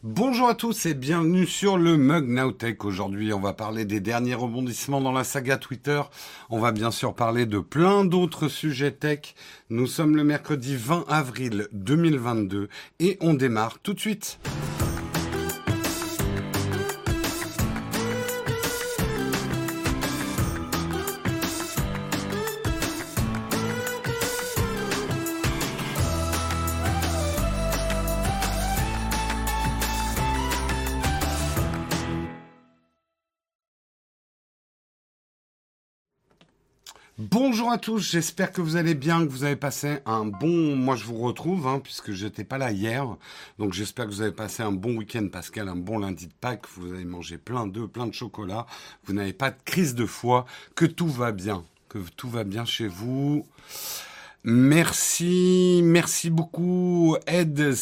Bonjour à tous et bienvenue sur le Mug Nowtech. Aujourd'hui, on va parler des derniers rebondissements dans la saga Twitter. On va bien sûr parler de plein d'autres sujets tech. Nous sommes le mercredi 20 avril 2022 et on démarre tout de suite. Bonjour à tous, j'espère que vous allez bien, que vous avez passé un bon... Moi je vous retrouve, puisque j'étais pas là hier, donc j'espère que vous avez passé un bon week-end Pascal, un bon lundi de Pâques, vous avez mangé plein d'œufs, plein de chocolat, vous n'avez pas de crise de foie, que tout va bien chez vous. Merci beaucoup Ed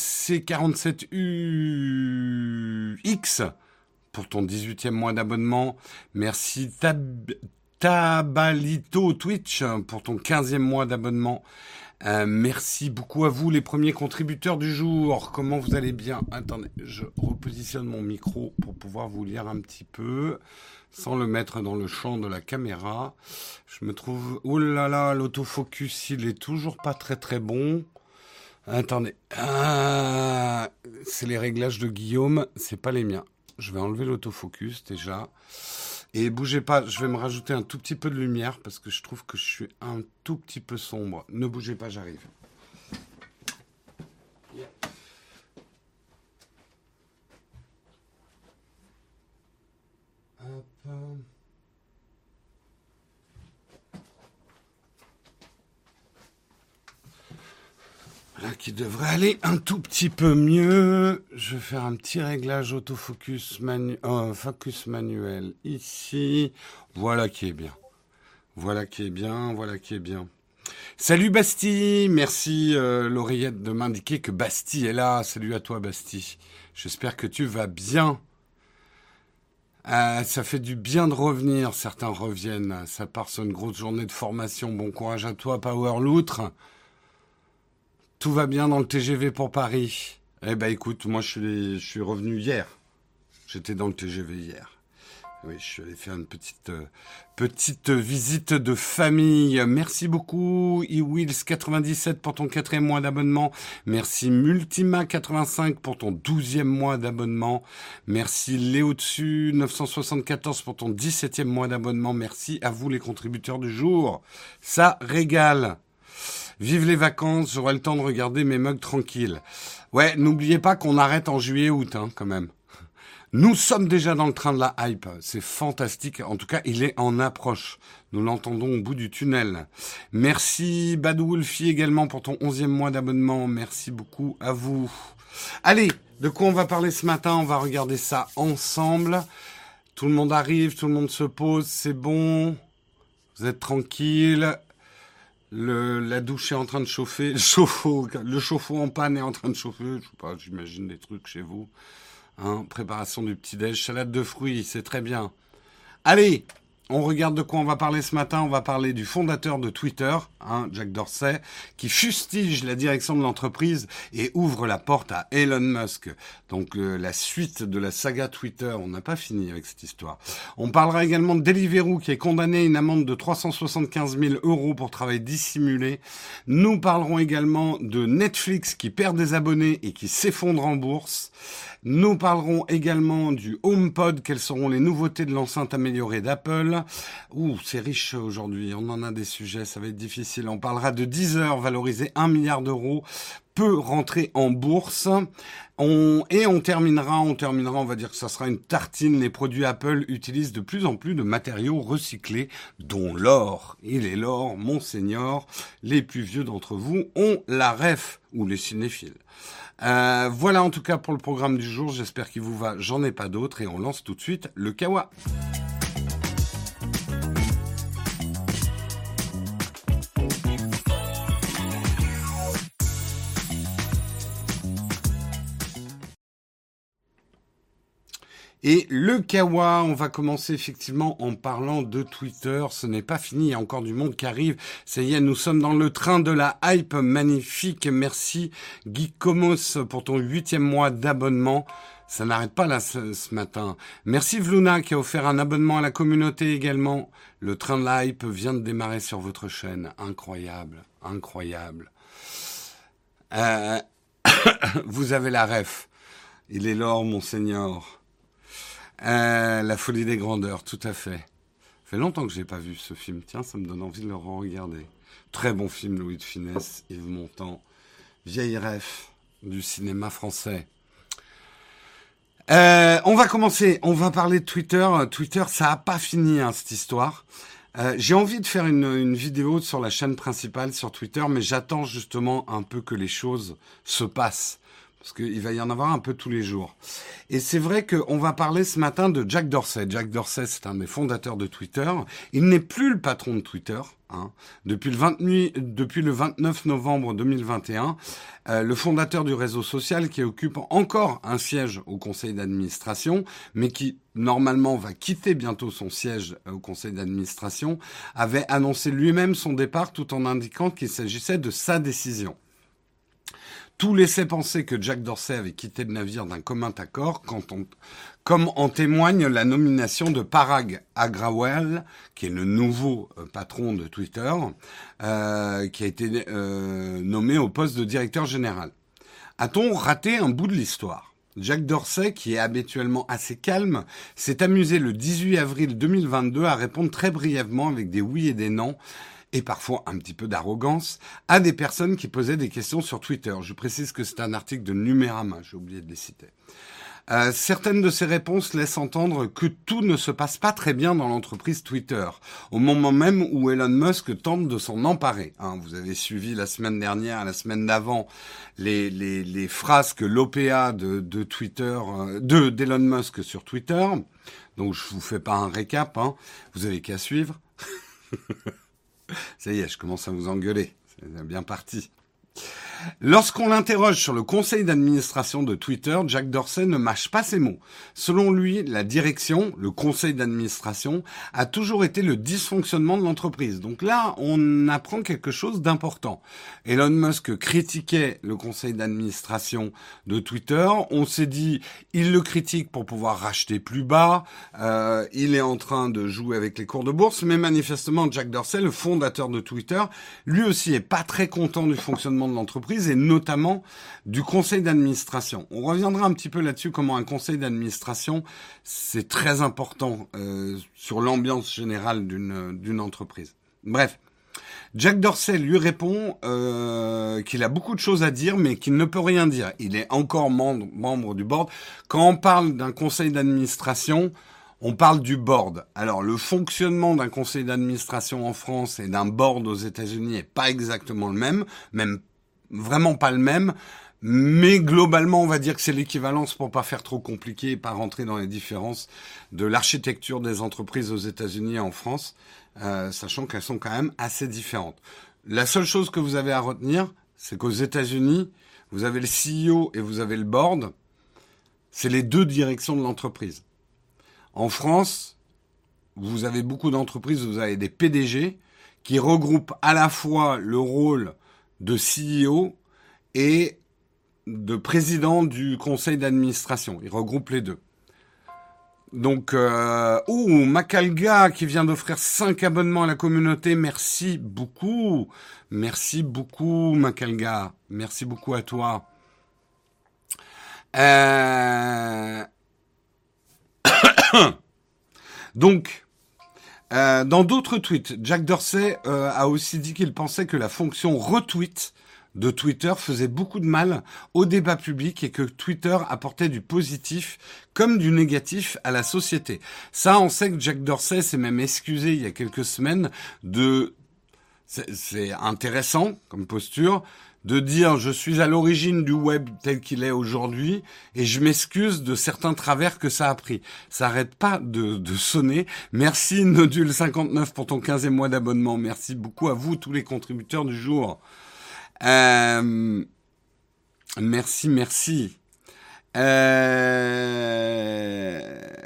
C47UX pour ton 18e mois d'abonnement. Merci Tabalito Twitch pour ton 15e mois d'abonnement. Merci beaucoup à vous les premiers contributeurs du jour. Comment vous allez bien? Attendez, je repositionne mon micro pour pouvoir vous lire un petit peu sans le mettre dans le champ de la caméra. Je me trouve... Oh là là, l'autofocus, il est toujours pas très bon. Attendez. C'est les réglages de Guillaume, c'est pas les miens. Je vais enlever l'autofocus déjà. Et bougez pas, je vais me rajouter un tout petit peu de lumière parce que je trouve que je suis un tout petit peu sombre. Ne bougez pas, j'arrive. Yeah. Hop. Voilà qui devrait aller un tout petit peu mieux. Je vais faire un petit réglage autofocus focus manuel ici. Voilà qui est bien. Voilà qui est bien. Salut Bastille, merci l'oreillette de m'indiquer que Bastille est là. Salut à toi Bastille. J'espère que tu vas bien. Ça fait du bien de revenir. Certains reviennent. Ça part sur une grosse journée de formation. Bon courage à toi Power Loutre. Tout va bien dans le TGV pour Paris. Eh ben écoute, moi je suis revenu hier. J'étais dans le TGV hier. Oui, je suis allé faire une petite visite de famille. Merci beaucoup eWills97 pour ton 4e mois d'abonnement. Merci Multima85 pour ton 12e mois d'abonnement. Merci Léo-dessus 974 pour ton 17e mois d'abonnement. Merci à vous les contributeurs du jour. Ça régale. Vive les vacances, j'aurai le temps de regarder mes mugs tranquilles. Ouais, n'oubliez pas qu'on arrête en juillet-août, quand même. Nous sommes déjà dans le train de la hype. C'est fantastique. En tout cas, il est en approche. Nous l'entendons au bout du tunnel. Merci Bad Wolfie également pour ton 11e mois d'abonnement. Merci beaucoup à vous. Allez, de quoi on va parler ce matin? On va regarder ça ensemble. Tout le monde arrive, tout le monde se pose, c'est bon. Vous êtes tranquille. La douche est en train de chauffer, le chauffe-eau en panne est en train de chauffer, je sais pas, j'imagine des trucs chez vous. Préparation du petit-déj, salade de fruits, c'est très bien. Allez, on regarde de quoi on va parler ce matin. On va parler du fondateur de Twitter, Jack Dorsey, qui fustige la direction de l'entreprise et ouvre la porte à Elon Musk. Donc la suite de la saga Twitter, on n'a pas fini avec cette histoire. On parlera également de Deliveroo qui est condamné à une amende de 375 000 € pour travail dissimulé. Nous parlerons également de Netflix qui perd des abonnés et qui s'effondre en bourse. Nous parlerons également du HomePod, quelles seront les nouveautés de l'enceinte améliorée d'Apple. C'est riche aujourd'hui, on en a des sujets, ça va être difficile. On parlera de Deezer, valorisé 1 milliard d'euros, peut rentrer en bourse. On terminera, on va dire que ça sera une tartine. Les produits Apple utilisent de plus en plus de matériaux recyclés, dont l'or. Il est l'or, monseigneur. Les plus vieux d'entre vous ont la ref, ou les cinéphiles. Voilà en tout cas pour le programme du jour, j'espère qu'il vous va, j'en ai pas d'autres et on lance tout de suite le Kawa. Et le Kawa, on va commencer effectivement en parlant de Twitter. Ce n'est pas fini, il y a encore du monde qui arrive. Ça y est, nous sommes dans le train de la hype magnifique. Merci Guy Comos pour ton 8e mois d'abonnement. Ça n'arrête pas là ce matin. Merci Vluna qui a offert un abonnement à la communauté également. Le train de la hype vient de démarrer sur votre chaîne. Incroyable, incroyable. Vous avez la ref. Il est l'or, monseigneur. La folie des grandeurs, tout à fait. Ça fait longtemps que j'ai pas vu ce film. Tiens, ça me donne envie de le re-regarder. Très bon film, Louis de Funès, Yves Montand. Vieille ref du cinéma français. On va commencer. On va parler de Twitter. Twitter, ça a pas fini, hein, cette histoire. J'ai envie de faire une vidéo sur la chaîne principale sur Twitter, mais j'attends justement un peu que les choses se passent. Parce qu'il va y en avoir un peu tous les jours. Et c'est vrai qu'on va parler ce matin de Jack Dorsey. Jack Dorsey, c'est un des fondateurs de Twitter. Il n'est plus le patron de Twitter. Hein. Depuis le 29 novembre 2021, le fondateur du réseau social qui occupe encore un siège au conseil d'administration, mais qui normalement va quitter bientôt son siège au conseil d'administration, avait annoncé lui-même son départ tout en indiquant qu'il s'agissait de sa décision. Tout laissait penser que Jack Dorsey avait quitté le navire d'un commun accord, comme en témoigne la nomination de Parag Agrawal, qui est le nouveau patron de Twitter, qui a été nommé au poste de directeur général. A-t-on raté un bout de l'histoire ? Jack Dorsey, qui est habituellement assez calme, s'est amusé le 18 avril 2022 à répondre très brièvement avec des oui et des non, et parfois un petit peu d'arrogance, à des personnes qui posaient des questions sur Twitter. Je précise que c'est un article de Numérama, j'ai oublié de les citer. Certaines de ces réponses laissent entendre que tout ne se passe pas très bien dans l'entreprise Twitter, au moment même où Elon Musk tente de s'en emparer. Hein, vous avez suivi la semaine dernière, la semaine d'avant, les phrases que l'OPA de Twitter, d'Elon Musk sur Twitter. Donc je vous fais pas un récap, hein, vous avez qu'à suivre. Ça y est, je commence à vous engueuler. C'est bien parti. Lorsqu'on l'interroge sur le conseil d'administration de Twitter, Jack Dorsey ne mâche pas ses mots. Selon lui, la direction, le conseil d'administration, a toujours été le dysfonctionnement de l'entreprise. Donc là, on apprend quelque chose d'important. Elon Musk critiquait le conseil d'administration de Twitter. On s'est dit, il le critique pour pouvoir racheter plus bas. Il est en train de jouer avec les cours de bourse. Mais manifestement, Jack Dorsey, le fondateur de Twitter, lui aussi est pas très content du fonctionnement de l'entreprise et notamment du conseil d'administration. On reviendra un petit peu là-dessus, comment un conseil d'administration, c'est très important sur l'ambiance générale d'une entreprise. Bref, Jack Dorsey lui répond qu'il a beaucoup de choses à dire, mais qu'il ne peut rien dire. Il est encore membre du board. Quand on parle d'un conseil d'administration, on parle du board. Alors, le fonctionnement d'un conseil d'administration en France et d'un board aux États-Unis est pas exactement le même vraiment pas le même, mais globalement, on va dire que c'est l'équivalence pour pas faire trop compliqué et pas rentrer dans les différences de l'architecture des entreprises aux États-Unis et en France, sachant qu'elles sont quand même assez différentes. La seule chose que vous avez à retenir, c'est qu'aux États-Unis, vous avez le CEO et vous avez le board, c'est les deux directions de l'entreprise. En France, vous avez beaucoup d'entreprises, vous avez des PDG qui regroupent à la fois le rôle de CEO et de président du conseil d'administration. Ils regroupent les deux. Donc, Macalga qui vient d'offrir 5 abonnements à la communauté. Merci beaucoup. Merci beaucoup, Macalga. Merci beaucoup à toi. Donc, dans d'autres tweets, Jack Dorsey a aussi dit qu'il pensait que la fonction retweet de Twitter faisait beaucoup de mal au débat public et que Twitter apportait du positif comme du négatif à la société. Ça, on sait que Jack Dorsey s'est même excusé il y a quelques semaines c'est intéressant comme posture, de dire je suis à l'origine du web tel qu'il est aujourd'hui et je m'excuse de certains travers que ça a pris. Ça arrête pas de sonner. Merci Nodule59 pour ton 15e mois d'abonnement. Merci beaucoup à vous tous les contributeurs du jour. Merci.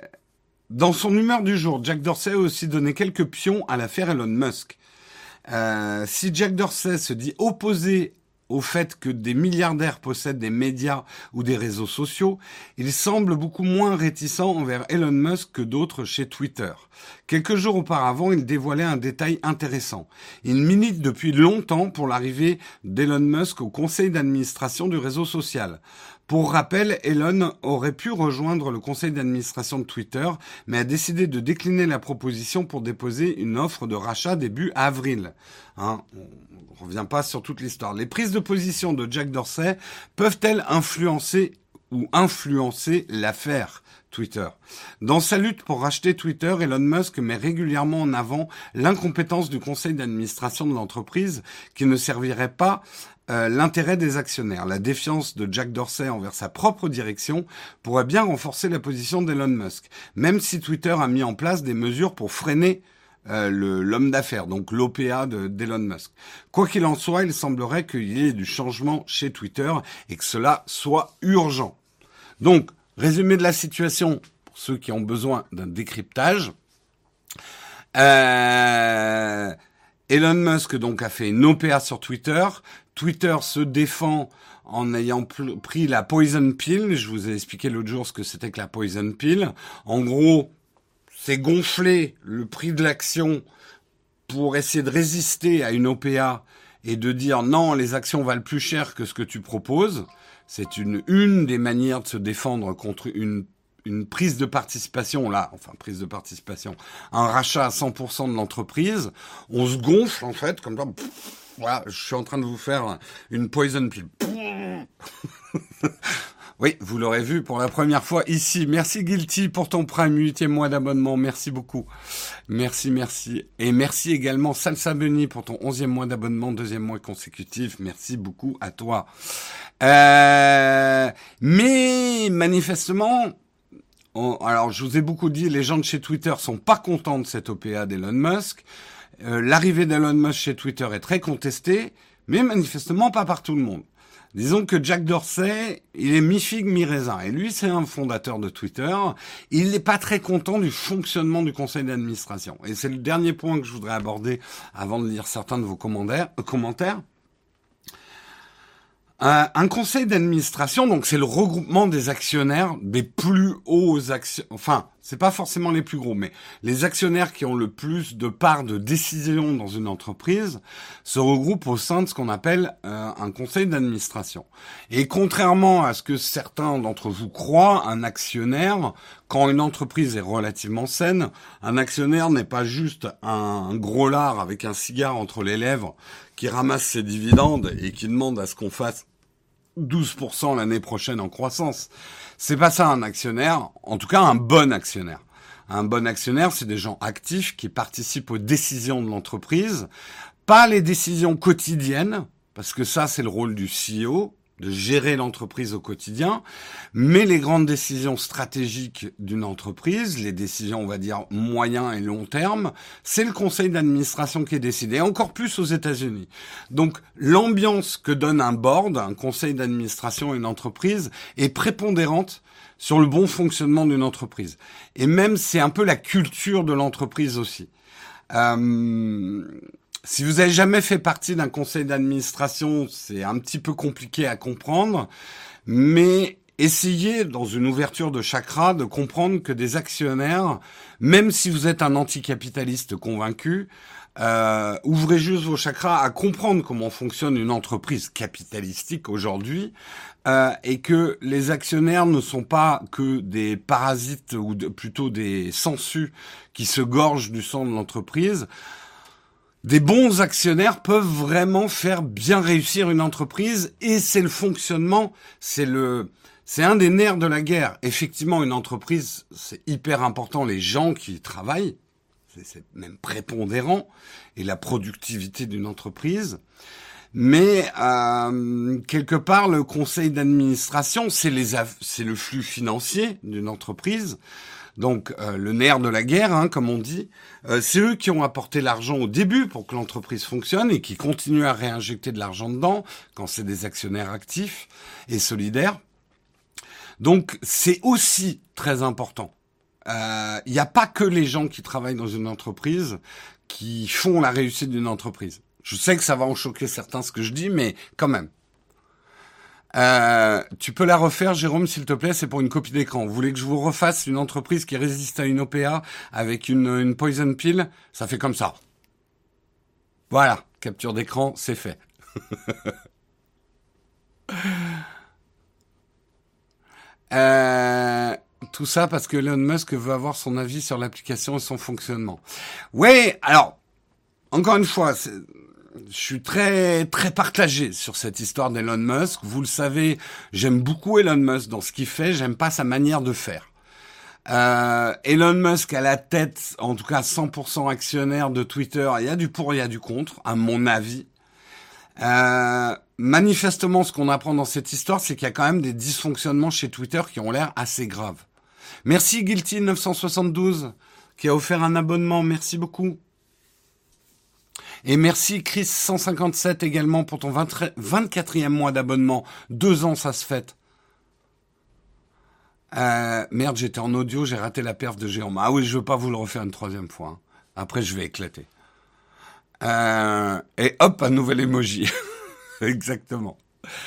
Dans son humeur du jour, Jack Dorsey a aussi donné quelques pions à l'affaire Elon Musk. Si Jack Dorsey se dit opposé au fait que des milliardaires possèdent des médias ou des réseaux sociaux, il semble beaucoup moins réticent envers Elon Musk que d'autres chez Twitter. Quelques jours auparavant, il dévoilait un détail intéressant. Il milite depuis longtemps pour l'arrivée d'Elon Musk au conseil d'administration du réseau social. Pour rappel, Elon aurait pu rejoindre le conseil d'administration de Twitter, mais a décidé de décliner la proposition pour déposer une offre de rachat début avril. On revient pas sur toute l'histoire. Les prises de position de Jack Dorsey peuvent-elles influencer l'affaire Twitter? Dans sa lutte pour racheter Twitter, Elon Musk met régulièrement en avant l'incompétence du conseil d'administration de l'entreprise qui ne servirait pas l'intérêt des actionnaires. La défiance de Jack Dorsey envers sa propre direction pourrait bien renforcer la position d'Elon Musk, même si Twitter a mis en place des mesures pour freiner l'homme d'affaires, donc l'OPA d'Elon Musk. Quoi qu'il en soit, il semblerait qu'il y ait du changement chez Twitter et que cela soit urgent. Donc, résumé de la situation pour ceux qui ont besoin d'un décryptage. Elon Musk donc a fait une OPA sur Twitter. Twitter se défend en ayant pris la poison pill. Je vous ai expliqué l'autre jour ce que c'était que la poison pill. En gros, c'est gonfler le prix de l'action pour essayer de résister à une OPA et de dire non, les actions valent plus cher que ce que tu proposes. C'est une des manières de se défendre contre une prise de participation, un rachat à 100% de l'entreprise. On se gonfle, en fait, comme ça. Voilà, je suis en train de vous faire une poison pill. Oui, vous l'aurez vu pour la première fois ici. Merci Guilty pour ton prime, 8e mois d'abonnement. Merci beaucoup. Merci. Et merci également Salsa Bunny pour ton 11e mois d'abonnement, 2e mois consécutif. Merci beaucoup à toi. Mais manifestement, alors je vous ai beaucoup dit, les gens de chez Twitter sont pas contents de cette OPA d'Elon Musk. L'arrivée d'Elon Musk chez Twitter est très contestée, mais manifestement pas par tout le monde. Disons que Jack Dorsey, il est mi-figue, mi-raisin. Et lui, c'est un fondateur de Twitter. Il n'est pas très content du fonctionnement du conseil d'administration. Et c'est le dernier point que je voudrais aborder avant de lire certains de vos commentaires. Un conseil d'administration, donc c'est le regroupement des actionnaires des plus hauts actionnaires, enfin, c'est pas forcément les plus gros, mais les actionnaires qui ont le plus de parts de décision dans une entreprise se regroupent au sein de ce qu'on appelle un conseil d'administration. Et contrairement à ce que certains d'entre vous croient, un actionnaire, quand une entreprise est relativement saine, un actionnaire n'est pas juste un gros lard avec un cigare entre les lèvres qui ramasse ses dividendes et qui demande à ce qu'on fasse 12% l'année prochaine en croissance. C'est pas ça un actionnaire, en tout cas un bon actionnaire. Un bon actionnaire, c'est des gens actifs qui participent aux décisions de l'entreprise, pas les décisions quotidiennes, parce que ça c'est le rôle du CEO, de gérer l'entreprise au quotidien, mais les grandes décisions stratégiques d'une entreprise, les décisions, on va dire, moyen et long terme, c'est le conseil d'administration qui est décidé, et encore plus aux États-Unis. Donc, l'ambiance que donne un board, un conseil d'administration et une entreprise est prépondérante sur le bon fonctionnement d'une entreprise. Et même, c'est un peu la culture de l'entreprise aussi. Si vous avez jamais fait partie d'un conseil d'administration, c'est un petit peu compliqué à comprendre, mais essayez, dans une ouverture de chakra, de comprendre que des actionnaires, même si vous êtes un anticapitaliste convaincu, ouvrez juste vos chakras à comprendre comment fonctionne une entreprise capitalistique aujourd'hui, et que les actionnaires ne sont pas que des parasites ou plutôt des sangsues qui se gorgent du sang de l'entreprise. Des bons actionnaires peuvent vraiment faire bien réussir une entreprise et c'est le fonctionnement, c'est un des nerfs de la guerre. Effectivement, une entreprise, c'est hyper important, les gens qui y travaillent, c'est même prépondérant, et la productivité d'une entreprise. Mais quelque part, le conseil d'administration, c'est le flux financier d'une entreprise. Donc le nerf de la guerre, comme on dit, c'est eux qui ont apporté l'argent au début pour que l'entreprise fonctionne et qui continuent à réinjecter de l'argent dedans quand c'est des actionnaires actifs et solidaires. Donc c'est aussi très important il n'y a pas que les gens qui travaillent dans une entreprise qui font la réussite d'une entreprise. Je sais que ça va en choquer certains ce que je dis, mais quand même. Tu peux la refaire, Jérôme, s'il te plaît, c'est pour une copie d'écran. Vous voulez que je vous refasse une entreprise qui résiste à une OPA avec une poison pill? Ça fait comme ça. Voilà, capture d'écran, c'est fait. Tout ça parce que Elon Musk veut avoir son avis sur l'application et son fonctionnement. Oui, alors, encore une fois, je suis très très partagé sur cette histoire d'Elon Musk. Vous le savez, j'aime beaucoup Elon Musk dans ce qu'il fait, j'aime pas sa manière de faire. Elon Musk à la tête, en tout cas 100% actionnaire de Twitter, il y a du pour, il y a du contre, à mon avis. Manifestement, ce qu'on apprend dans cette histoire, c'est qu'il y a quand même des dysfonctionnements chez Twitter qui ont l'air assez graves. Merci Guilty972 qui a offert un abonnement, merci beaucoup. Et merci Chris157 également pour ton 24e mois d'abonnement. 2 ans, ça se fête. Merde, j'étais en audio, j'ai raté la perf de Jérôme. Ah oui, je veux pas vous le refaire une 3e fois. Hein. Après, je vais éclater. Et hop, un nouvel emoji. Exactement.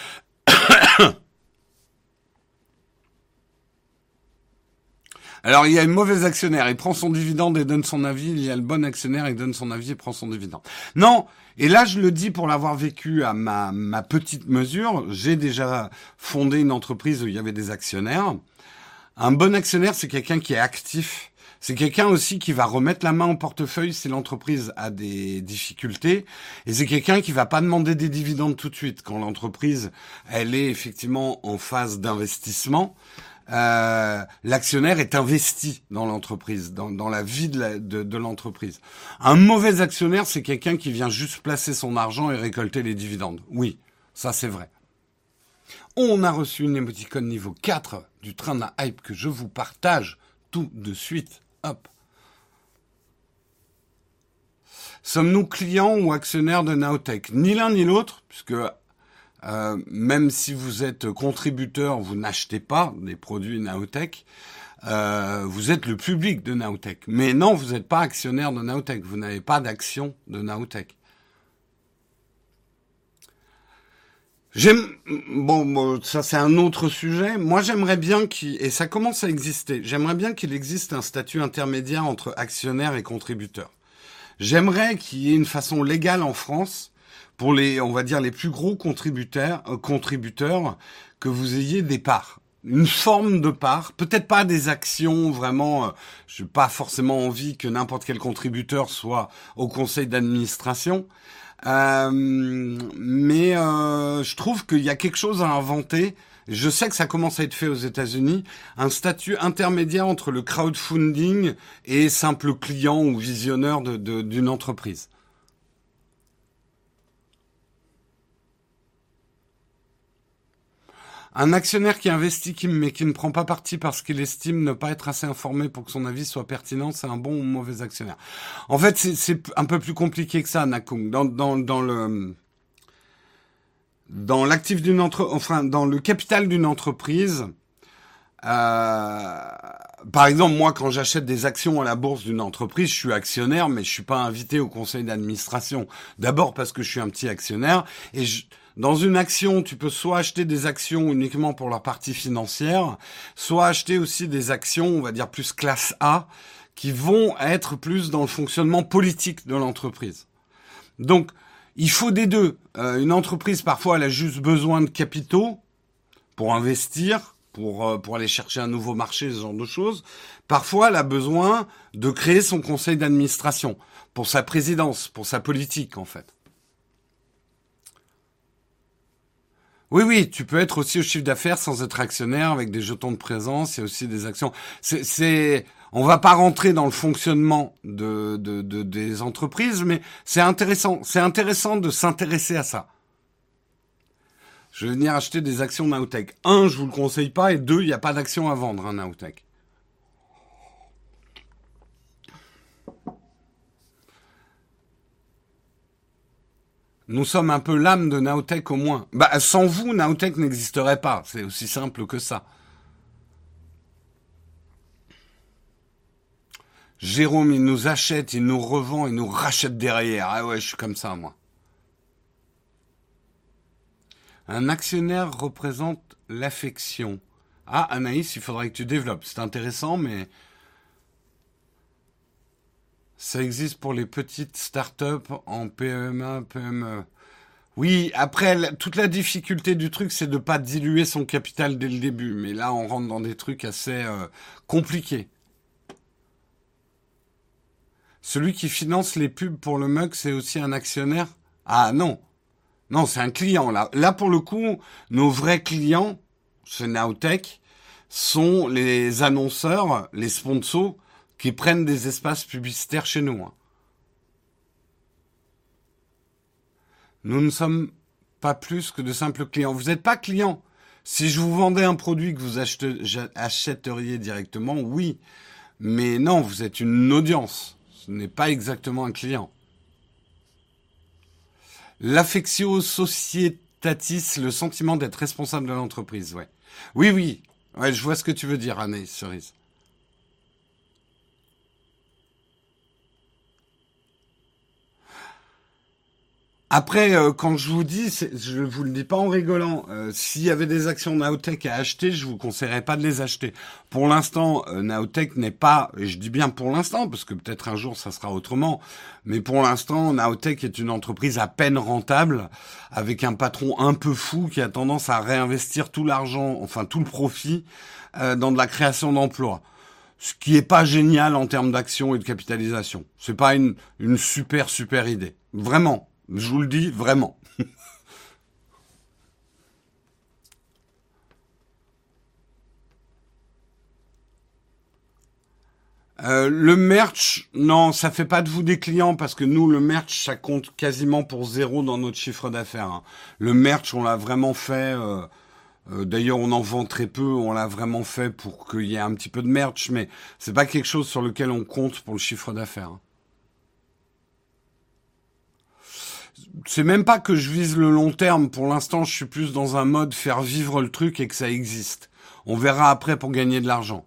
Alors, il y a une mauvaise actionnaire, il prend son dividende et donne son avis. Il y a le bon actionnaire, il donne son avis et prend son dividende. Non, et là, je le dis pour l'avoir vécu à ma petite mesure. J'ai déjà fondé une entreprise où il y avait des actionnaires. Un bon actionnaire, c'est quelqu'un qui est actif. C'est quelqu'un aussi qui va remettre la main au portefeuille si l'entreprise a des difficultés. Et c'est quelqu'un qui va pas demander des dividendes tout de suite. Quand l'entreprise, elle est effectivement en phase d'investissement, l'actionnaire est investi dans l'entreprise, dans la vie de l'entreprise. Un mauvais actionnaire, c'est quelqu'un qui vient juste placer son argent et récolter les dividendes. Oui, ça c'est vrai. On a reçu une émoticône niveau 4 du train de la hype que je vous partage tout de suite. Hop. Sommes-nous clients ou actionnaires de Nowtech? Ni l'un ni l'autre, puisque même si vous êtes contributeur, vous n'achetez pas des produits Nowtech. Vous êtes le public de Nowtech. Mais non, vous n'êtes pas actionnaire de Nowtech. Vous n'avez pas d'action de Nowtech. Bon, ça c'est un autre sujet. Moi, j'aimerais bien et ça commence à exister, j'aimerais bien qu'il existe un statut intermédiaire entre actionnaires et contributeurs. J'aimerais qu'il y ait une façon légale en France pour on va dire, les plus gros contributeurs, que vous ayez des parts. Une forme de part, peut-être pas des actions vraiment, je n'ai pas forcément envie que n'importe quel contributeur soit au conseil d'administration, mais je trouve qu'il y a quelque chose à inventer. Je sais que ça commence à être fait aux États-Unis, un statut intermédiaire entre le crowdfunding et simple client ou visionneur d'une entreprise. Un actionnaire qui investit mais qui ne prend pas parti parce qu'il estime ne pas être assez informé pour que son avis soit pertinent, c'est un bon ou mauvais actionnaire. En fait, c'est un peu plus compliqué que ça, Nakung. Dans l'actif d'une dans le capital d'une entreprise, par exemple, moi, quand j'achète des actions à la bourse d'une entreprise, je suis actionnaire, mais je suis pas invité au conseil d'administration. D'abord parce que je suis un petit actionnaire et dans une action, tu peux soit acheter des actions uniquement pour leur partie financière, soit acheter aussi des actions, on va dire plus classe A, qui vont être plus dans le fonctionnement politique de l'entreprise. Donc, il faut des deux. Une entreprise, parfois, elle a juste besoin de capitaux pour investir, pour aller chercher un nouveau marché, ce genre de choses. Parfois, elle a besoin de créer son conseil d'administration pour sa présidence, pour sa politique, en fait. Oui, tu peux être aussi au chiffre d'affaires sans être actionnaire avec des jetons de présence. Il y a aussi des actions. On va pas rentrer dans le fonctionnement des entreprises, mais c'est intéressant. C'est intéressant de s'intéresser à ça. Je vais venir acheter des actions Nowtech. 1, je vous le conseille pas, et 2, il n'y a pas d'action à vendre, hein, Nowtech. Nous sommes un peu l'âme de Nowtech au moins. Sans vous, Nowtech n'existerait pas. C'est aussi simple que ça. Jérôme, il nous achète, il nous revend, il nous rachète derrière. Ah ouais, je suis comme ça, moi. Un actionnaire représente l'affection. Ah, Anaïs, il faudrait que tu développes. C'est intéressant, mais ça existe pour les petites startups en PMA, PME. Oui, après, toute la difficulté du truc, c'est de ne pas diluer son capital dès le début. Mais là, on rentre dans des trucs assez compliqués. Celui qui finance les pubs pour le mug, c'est aussi un actionnaire? Ah non, non, c'est un client. Là, pour le coup, nos vrais clients, chez Nowtech, sont les annonceurs, les sponsors, qui prennent des espaces publicitaires chez nous, hein. Nous ne sommes pas plus que de simples clients. Vous n'êtes pas client. Si je vous vendais un produit que vous achèteriez directement, oui. Mais non, vous êtes une audience. Ce n'est pas exactement un client. L'affectio societatis, le sentiment d'être responsable de l'entreprise, ouais. Oui, oui. Ouais, je vois ce que tu veux dire, Anaïs Cerise. Après, quand je vous dis, je vous le dis pas en rigolant. S'il y avait des actions Nowtech à acheter, je vous conseillerais pas de les acheter. Pour l'instant, Nowtech n'est pas, et je dis bien pour l'instant, parce que peut-être un jour ça sera autrement, mais pour l'instant, Nowtech est une entreprise à peine rentable, avec un patron un peu fou qui a tendance à réinvestir tout l'argent, enfin tout le profit, dans de la création d'emplois. Ce qui est pas génial en termes d'action et de capitalisation. C'est pas une super idée. Vraiment. Je vous le dis vraiment. Le merch, non, ça fait pas de vous des clients parce que nous, le merch, ça compte quasiment pour zéro dans notre chiffre d'affaires, hein. Le merch, on l'a vraiment fait. D'ailleurs, on en vend très peu. On l'a vraiment fait pour qu'il y ait un petit peu de merch, mais c'est pas quelque chose sur lequel on compte pour le chiffre d'affaires, hein. C'est même pas que je vise le long terme. Pour l'instant, je suis plus dans un mode faire vivre le truc et que ça existe. On verra après pour gagner de l'argent.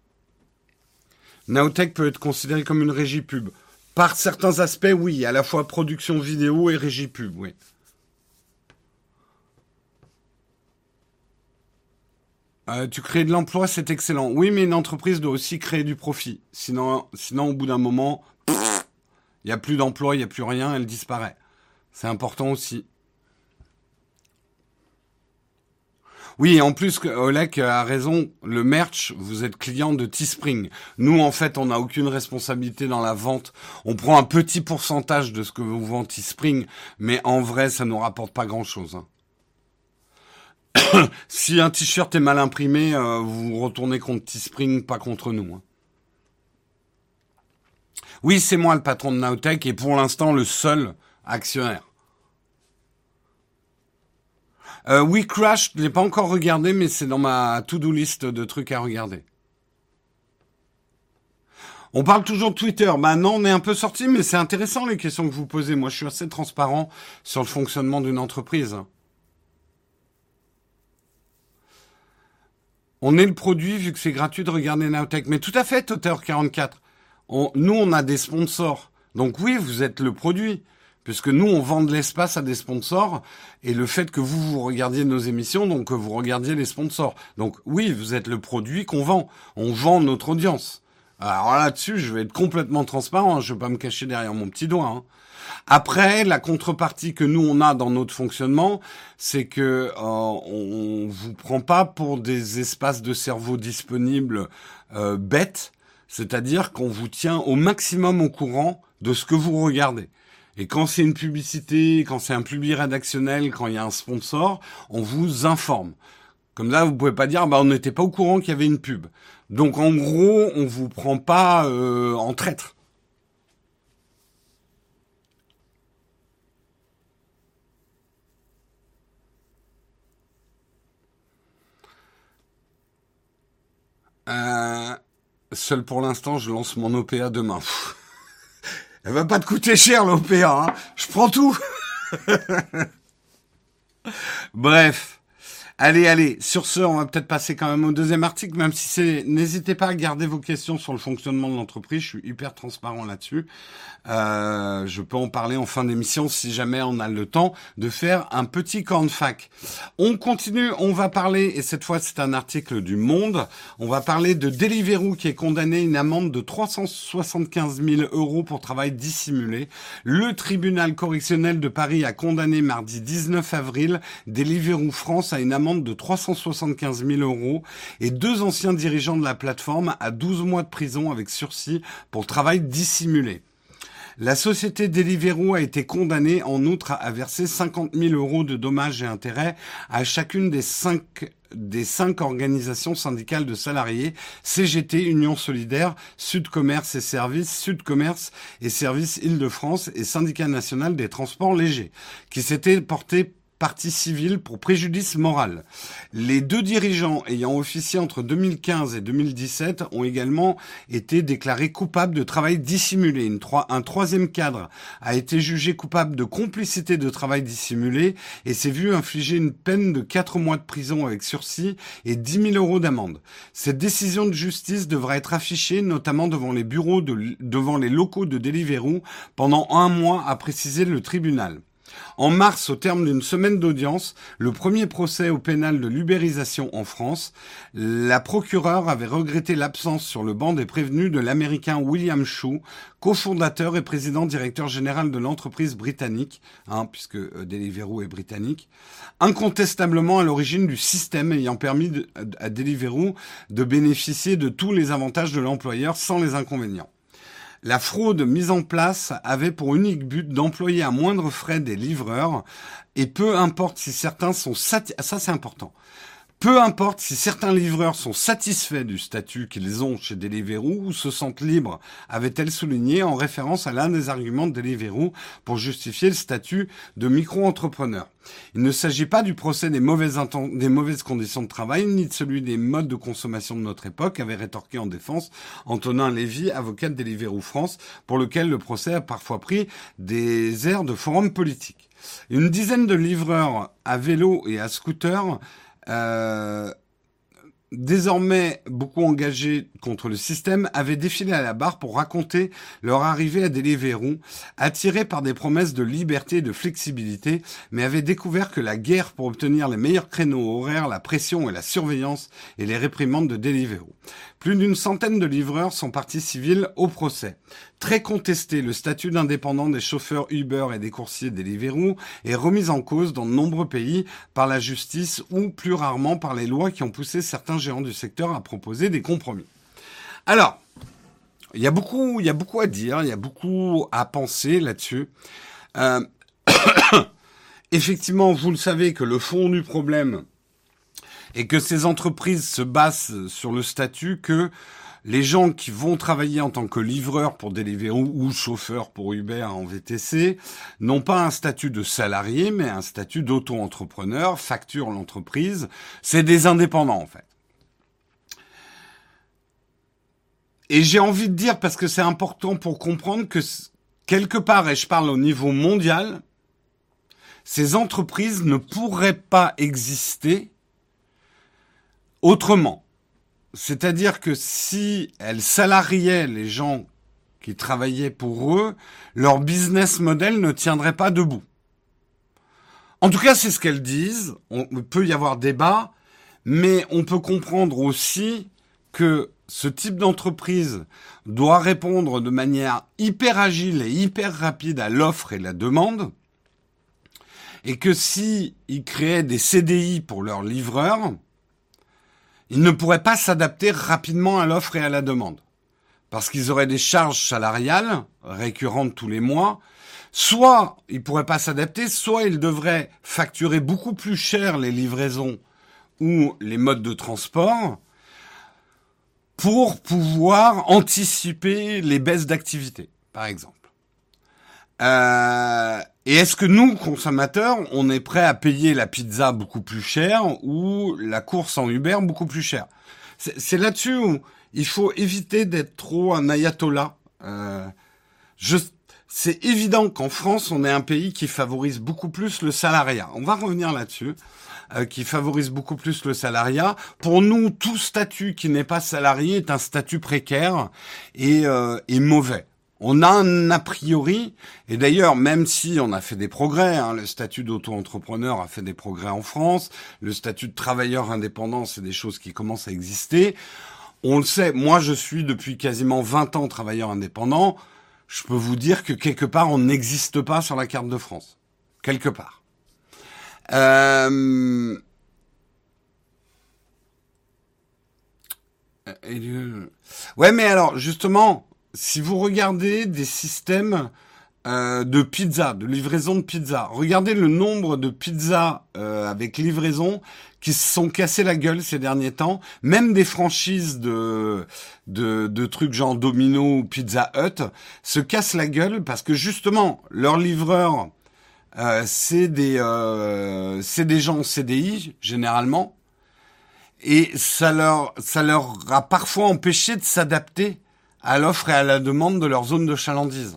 Nowtech peut être considéré comme une régie pub. Par certains aspects, oui. À la fois production vidéo et régie pub, oui. Tu crées de l'emploi, c'est excellent. Oui, mais une entreprise doit aussi créer du profit. Sinon au bout d'un moment, il n'y a plus d'emploi, il n'y a plus rien, elle disparaît. C'est important aussi. Oui, en plus, Olek a raison, le merch, vous êtes client de Teespring. Nous, en fait, on n'a aucune responsabilité dans la vente. On prend un petit pourcentage de ce que vous vend Teespring, mais en vrai, ça nous rapporte pas grand-chose, hein. Si un t-shirt est mal imprimé, vous retournez contre Teespring, pas contre nous, hein. Oui, c'est moi le patron de Nowtech et pour l'instant le seul actionnaire. Oui, Crash, je l'ai pas encore regardé, mais c'est dans ma to-do list de trucs à regarder. On parle toujours de Twitter. Bah non, on est un peu sorti, mais c'est intéressant les questions que vous posez. Moi, je suis assez transparent sur le fonctionnement d'une entreprise. On est le produit vu que c'est gratuit de regarder Nowtech. Mais tout à fait, Totter44. Nous, on a des sponsors. Donc oui, vous êtes le produit. Puisque nous, on vend de l'espace à des sponsors. Et le fait que vous regardiez nos émissions, donc que vous regardiez les sponsors. Donc oui, vous êtes le produit qu'on vend. On vend notre audience. Alors là-dessus, je vais être complètement transparent, hein. Je vais pas me cacher derrière mon petit doigt, hein. Après, la contrepartie que nous on a dans notre fonctionnement, c'est que on vous prend pas pour des espaces de cerveau disponibles bêtes, c'est-à-dire qu'on vous tient au maximum au courant de ce que vous regardez. Et quand c'est une publicité, quand c'est un public rédactionnel, quand il y a un sponsor, on vous informe. Comme là, vous pouvez pas dire, bah on n'était pas au courant qu'il y avait une pub. Donc en gros, on vous prend pas en traître. Euh, Seul pour l'instant, je lance mon OPA demain. Pff, elle va pas te coûter cher l'OPA, hein. Je prends tout. Bref. Allez. Sur ce, on va peut-être passer quand même au deuxième article, même si n'hésitez pas à garder vos questions sur le fonctionnement de l'entreprise. Je suis hyper transparent là-dessus. Je peux en parler en fin d'émission si jamais on a le temps de faire un petit cornfac. On continue, on va parler, et cette fois c'est un article du Monde, on va parler de Deliveroo qui est condamné à une amende de 375 000 € pour travail dissimulé. Le tribunal correctionnel de Paris a condamné mardi 19 avril Deliveroo France à une amende de 375 000 € et 2 anciens dirigeants de la plateforme à 12 mois de prison avec sursis pour travail dissimulé. La société Deliveroo a été condamnée en outre à verser 50 000 € de dommages et intérêts à chacune des cinq organisations syndicales de salariés, CGT, Union Solidaire, Sud Commerce et Services, Sud Commerce et Services Île-de-France et Syndicat national des transports légers, qui s'étaient portés partie civile pour préjudice moral. Les 2 dirigeants ayant officié entre 2015 et 2017 ont également été déclarés coupables de travail dissimulé. Un troisième cadre a été jugé coupable de complicité de travail dissimulé et s'est vu infliger une peine de 4 mois de prison avec sursis et 10 000 € d'amende. Cette décision de justice devra être affichée notamment devant les locaux de Deliveroo pendant 1 mois, a précisé le tribunal. En mars, au terme d'une semaine d'audience, le premier procès au pénal de l'ubérisation en France, la procureure avait regretté l'absence sur le banc des prévenus de l'Américain William Shu, cofondateur et président directeur général de l'entreprise britannique, puisque Deliveroo est britannique, incontestablement à l'origine du système ayant permis à Deliveroo de bénéficier de tous les avantages de l'employeur sans les inconvénients. La fraude mise en place avait pour unique but d'employer à moindre frais des livreurs et peu importe si certains sont ça c'est important. Peu importe si certains livreurs sont satisfaits du statut qu'ils ont chez Deliveroo ou se sentent libres, avait-elle souligné en référence à l'un des arguments de Deliveroo pour justifier le statut de micro-entrepreneur. Il ne s'agit pas du procès des mauvaises conditions de travail, ni de celui des modes de consommation de notre époque, avait rétorqué en défense Antonin Lévy, avocat de Deliveroo France, pour lequel le procès a parfois pris des airs de forum politique. Une dizaine de livreurs à vélo et à scooter désormais beaucoup engagés contre le système, avaient défilé à la barre pour raconter leur arrivée à Deliveroo, attirés par des promesses de liberté et de flexibilité, mais avaient découvert que la guerre pour obtenir les meilleurs créneaux horaires, la pression et la surveillance et les réprimandes de Deliveroo. Plus d'une centaine de livreurs sont partie civile au procès. Très contesté, le statut d'indépendant des chauffeurs Uber et des coursiers Deliveroo est remis en cause dans de nombreux pays par la justice ou plus rarement par les lois qui ont poussé certains géants du secteur à proposer des compromis. Alors, il y a beaucoup à dire, il y a beaucoup à penser là-dessus. Effectivement, vous le savez que le fond du problème est que ces entreprises se basent sur le statut que les gens qui vont travailler en tant que livreurs pour Deliveroo ou chauffeurs pour Uber en VTC n'ont pas un statut de salarié, mais un statut d'auto-entrepreneur, facturent l'entreprise. C'est des indépendants, en fait. Et j'ai envie de dire, parce que c'est important pour comprendre que quelque part, et je parle au niveau mondial, ces entreprises ne pourraient pas exister autrement. C'est-à-dire que si elles salariaient les gens qui travaillaient pour eux, leur business model ne tiendrait pas debout. En tout cas, c'est ce qu'elles disent. On peut y avoir débat, mais on peut comprendre aussi que ce type d'entreprise doit répondre de manière hyper agile et hyper rapide à l'offre et la demande, et que si ils créaient des CDI pour leurs livreurs, ils ne pourraient pas s'adapter rapidement à l'offre et à la demande. Parce qu'ils auraient des charges salariales récurrentes tous les mois. Soit ils pourraient pas s'adapter, soit ils devraient facturer beaucoup plus cher les livraisons ou les modes de transport pour pouvoir anticiper les baisses d'activité, par exemple. Et est-ce que nous, consommateurs, on est prêt à payer la pizza beaucoup plus cher ou la course en Uber beaucoup plus cher? C'est là-dessus où il faut éviter d'être trop un ayatollah. C'est évident qu'en France, on est un pays qui favorise beaucoup plus le salariat. On va revenir là-dessus. qui favorise beaucoup plus le salariat. Pour nous, tout statut qui n'est pas salarié est un statut précaire et mauvais. On a un a priori, et d'ailleurs, même si on a fait des progrès, hein, le statut d'auto-entrepreneur a fait des progrès en France, le statut de travailleur indépendant, c'est des choses qui commencent à exister. On le sait, moi je suis depuis quasiment 20 ans travailleur indépendant, je peux vous dire que quelque part on n'existe pas sur la carte de France. Quelque part. Ouais, mais alors, justement, si vous regardez des systèmes de pizza, de livraison de pizza, regardez le nombre de pizzas avec livraison qui se sont cassés la gueule ces derniers temps, même des franchises de trucs genre Domino ou Pizza Hut se cassent la gueule parce que justement, leurs livreurs, c'est des gens en CDI, généralement, et ça leur a parfois empêché de s'adapter à l'offre et à la demande de leur zone de chalandise.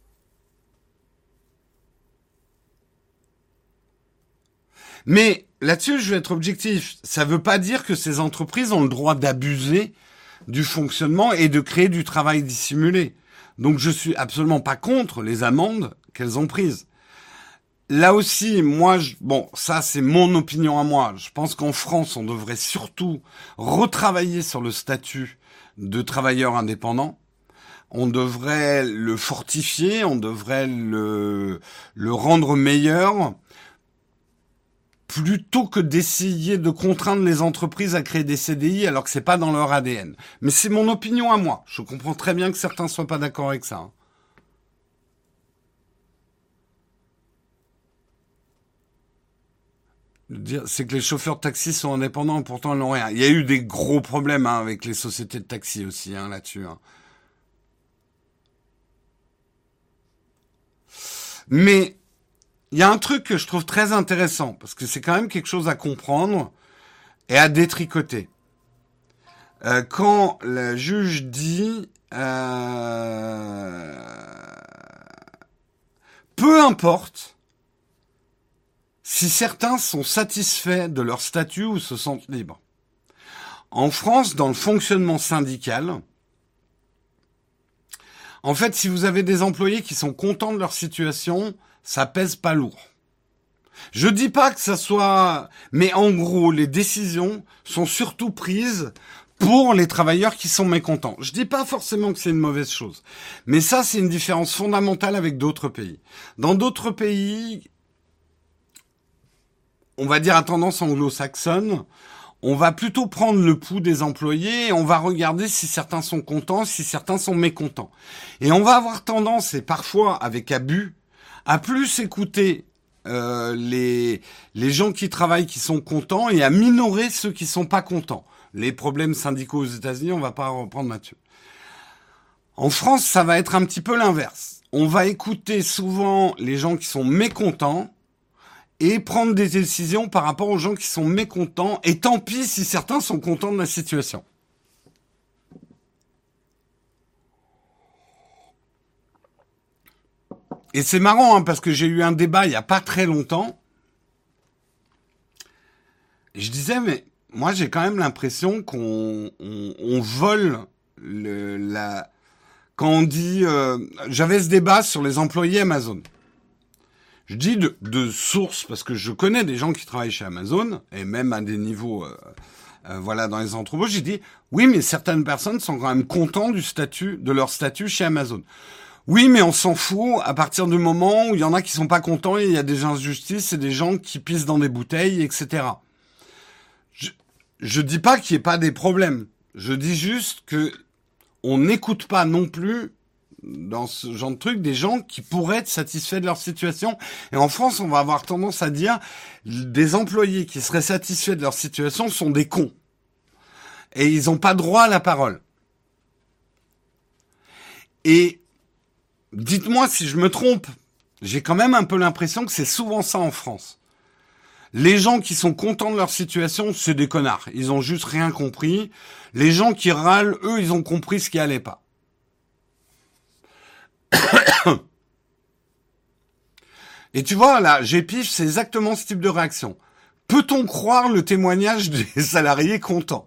Mais là-dessus, je vais être objectif. Ça ne veut pas dire que ces entreprises ont le droit d'abuser du fonctionnement et de créer du travail dissimulé. Donc je suis absolument pas contre les amendes qu'elles ont prises. Là aussi, moi, bon, ça c'est mon opinion à moi. Je pense qu'en France, on devrait surtout retravailler sur le statut de travailleur indépendant. On devrait le fortifier, on devrait le rendre meilleur, plutôt que d'essayer de contraindre les entreprises à créer des CDI alors que c'est pas dans leur ADN. Mais c'est mon opinion à moi. Je comprends très bien que certains soient pas d'accord avec ça. C'est que les chauffeurs de taxi sont indépendants, pourtant ils n'ont rien. Il y a eu des gros problèmes avec les sociétés de taxi aussi là-dessus. Mais il y a un truc que je trouve très intéressant, parce que c'est quand même quelque chose à comprendre et à détricoter. Quand le juge dit peu importe si certains sont satisfaits de leur statut ou se sentent libres. En France, dans le fonctionnement syndical, en fait, si vous avez des employés qui sont contents de leur situation, ça pèse pas lourd. Je dis pas que ça soit... Mais en gros, les décisions sont surtout prises pour les travailleurs qui sont mécontents. Je dis pas forcément que c'est une mauvaise chose. Mais ça, c'est une différence fondamentale avec d'autres pays. Dans d'autres pays, on va dire à tendance anglo-saxonne, on va plutôt prendre le pouls des employés et on va regarder si certains sont contents, si certains sont mécontents. Et on va avoir tendance, et parfois avec abus, à plus écouter les gens qui travaillent qui sont contents et à minorer ceux qui sont pas contents. Les problèmes syndicaux aux États-Unis, on va pas reprendre là-dessus. En France, ça va être un petit peu l'inverse. On va écouter souvent les gens qui sont mécontents et prendre des décisions par rapport aux gens qui sont mécontents, et tant pis si certains sont contents de la situation. Et c'est marrant, parce que j'ai eu un débat il n'y a pas très longtemps, et je disais, mais moi j'ai quand même l'impression qu'on vole quand on dit... j'avais ce débat sur les employés Amazon. Je dis de source, parce que je connais des gens qui travaillent chez Amazon, et même à des niveaux, dans les entrepôts, j'ai dit, oui, mais certaines personnes sont quand même contents de leur statut chez Amazon. Oui, mais on s'en fout à partir du moment où il y en a qui sont pas contents et il y a des injustices et des gens qui pissent dans des bouteilles, etc. Je dis pas qu'il n'y ait pas des problèmes. Je dis juste que on n'écoute pas non plus dans ce genre de truc, des gens qui pourraient être satisfaits de leur situation. Et en France, on va avoir tendance à dire des employés qui seraient satisfaits de leur situation sont des cons. Et ils n'ont pas droit à la parole. Et dites-moi si je me trompe, j'ai quand même un peu l'impression que c'est souvent ça en France. Les gens qui sont contents de leur situation, c'est des connards. Ils ont juste rien compris. Les gens qui râlent, eux, ils ont compris ce qui allait pas. Et tu vois, là, GPIF, c'est exactement ce type de réaction. Peut-on croire le témoignage des salariés contents?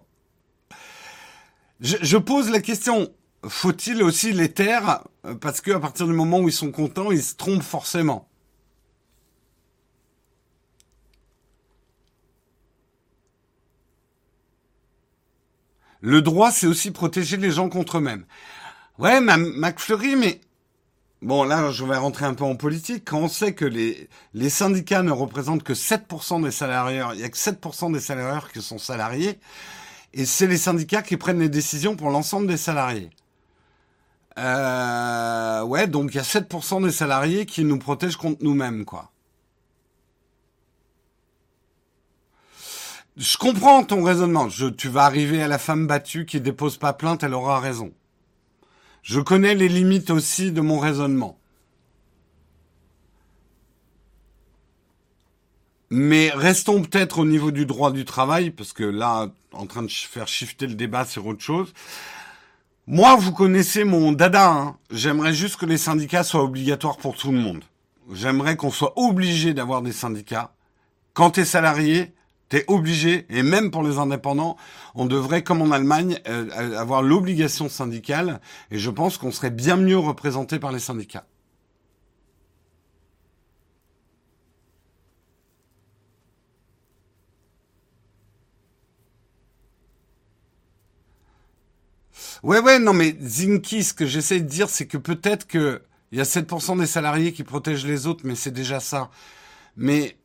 Je pose la question, faut-il aussi les taire? Parce qu'à partir du moment où ils sont contents, ils se trompent forcément. Le droit, c'est aussi protéger les gens contre eux-mêmes. Ouais, McFleury, mais... Bon, là, je vais rentrer un peu en politique. Quand on sait que les syndicats ne représentent que 7% des salariés, il y a que 7% des salariés qui sont salariés, et c'est les syndicats qui prennent les décisions pour l'ensemble des salariés. Ouais, donc il y a 7% des salariés qui nous protègent contre nous-mêmes, quoi. Je comprends ton raisonnement. Tu vas arriver à la femme battue qui dépose pas plainte, elle aura raison. Je connais les limites aussi de mon raisonnement. Mais restons peut-être au niveau du droit du travail, parce que là, en train de faire shifter le débat sur autre chose. Moi, vous connaissez mon dada, hein. J'aimerais juste que les syndicats soient obligatoires pour tout le monde. J'aimerais qu'on soit obligé d'avoir des syndicats. Quand t'es salarié, t'es obligé, et même pour les indépendants, on devrait, comme en Allemagne, avoir l'obligation syndicale, et je pense qu'on serait bien mieux représenté par les syndicats. Ouais, non, mais Zinky, ce que j'essaie de dire, c'est que peut-être que il y a 7% des salariés qui protègent les autres, mais c'est déjà ça. Mais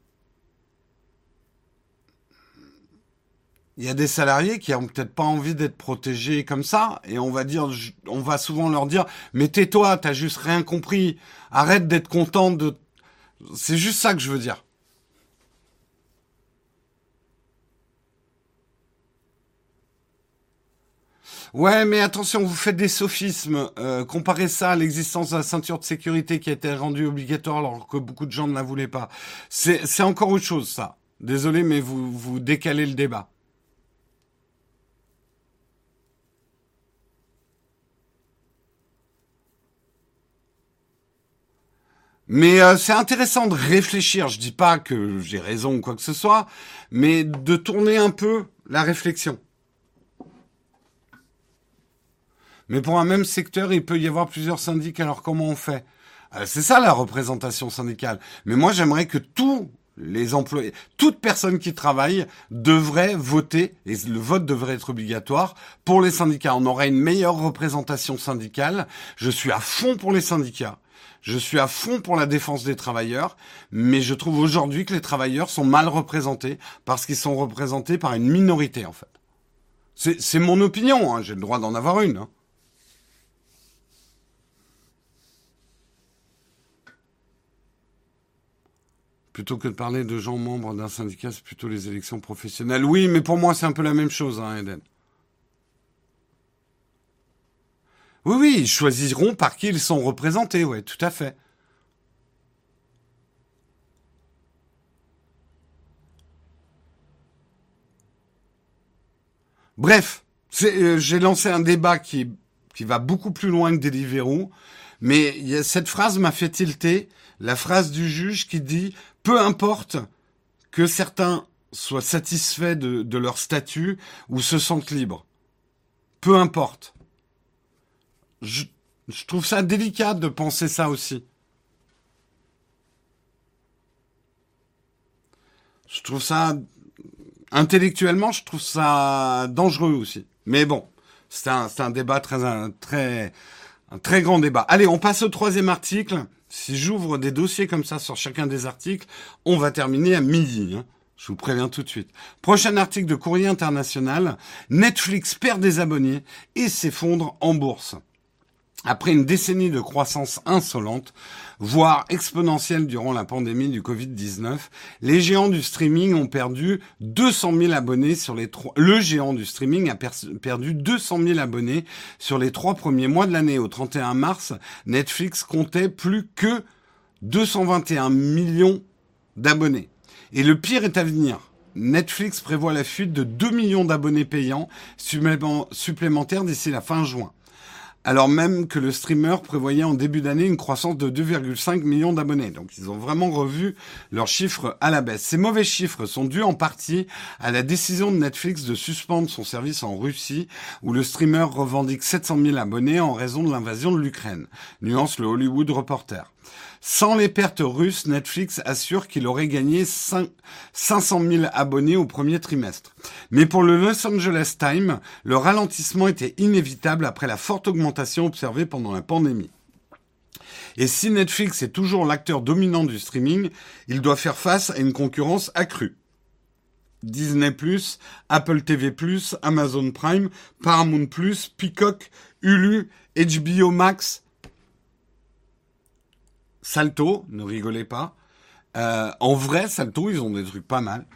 il y a des salariés qui ont peut-être pas envie d'être protégés comme ça, et on va souvent leur dire, mais tais-toi, t'as juste rien compris, arrête d'être content de... C'est juste ça que je veux dire. Ouais, mais attention, vous faites des sophismes. Comparez ça à l'existence de la ceinture de sécurité qui a été rendue obligatoire alors que beaucoup de gens ne la voulaient pas. C'est encore autre chose, ça. Désolé, mais vous décalez le débat. Mais c'est intéressant de réfléchir. Je dis pas que j'ai raison ou quoi que ce soit, mais de tourner un peu la réflexion. Mais pour un même secteur, il peut y avoir plusieurs syndics, alors comment on fait? C'est ça la représentation syndicale. Mais moi, j'aimerais que tous les employés, toute personne qui travaille devrait voter, et le vote devrait être obligatoire, pour les syndicats. On aurait une meilleure représentation syndicale. Je suis à fond pour les syndicats. Je suis à fond pour la défense des travailleurs, mais je trouve aujourd'hui que les travailleurs sont mal représentés parce qu'ils sont représentés par une minorité, en fait. C'est mon opinion, hein, j'ai le droit d'en avoir une, hein. Plutôt que de parler de gens membres d'un syndicat, c'est plutôt les élections professionnelles. Oui, mais pour moi, c'est un peu la même chose, hein, Eden. Oui, ils choisiront par qui ils sont représentés, ouais, tout à fait. Bref, j'ai lancé un débat qui va beaucoup plus loin que Deliveroo, mais cette phrase m'a fait tilter, la phrase du juge qui dit peu importe que certains soient satisfaits de leur statut ou se sentent libres. Peu importe. Je, je trouve ça délicat de penser ça aussi. Je trouve ça intellectuellement, je trouve ça dangereux aussi. Mais bon, c'est un débat un très grand débat. Allez, on passe au troisième article. Si j'ouvre des dossiers comme ça sur chacun des articles, on va terminer à midi, hein. Je vous préviens tout de suite. Prochain article de Courrier International. Netflix perd des abonnés et s'effondre en bourse. Après une décennie de croissance insolente, voire exponentielle durant la pandémie du Covid-19, les géants du streaming ont perdu 200 000 abonnés sur les trois... Le géant du streaming a perdu 200 000 abonnés sur les 3 premiers mois de l'année. Au 31 mars, Netflix comptait plus que 221 millions d'abonnés. Et le pire est à venir. Netflix prévoit la fuite de 2 millions d'abonnés payants supplémentaires d'ici la fin juin. alors même que le streamer prévoyait en début d'année une croissance de 2,5 millions d'abonnés. Donc ils ont vraiment revu leurs chiffres à la baisse. Ces mauvais chiffres sont dus en partie à la décision de Netflix de suspendre son service en Russie, où le streamer revendique 700 000 abonnés en raison de l'invasion de l'Ukraine, nuance le Hollywood Reporter. Sans les pertes russes, Netflix assure qu'il aurait gagné 500 000 abonnés au premier trimestre. Mais pour le Los Angeles Times, le ralentissement était inévitable après la forte augmentation observée pendant la pandémie. Et si Netflix est toujours l'acteur dominant du streaming, il doit faire face à une concurrence accrue. Disney+, Apple TV+, Amazon Prime, Paramount+, Peacock, Hulu, HBO Max, Salto, ne rigolez pas. En vrai, Salto, ils ont des trucs pas mal.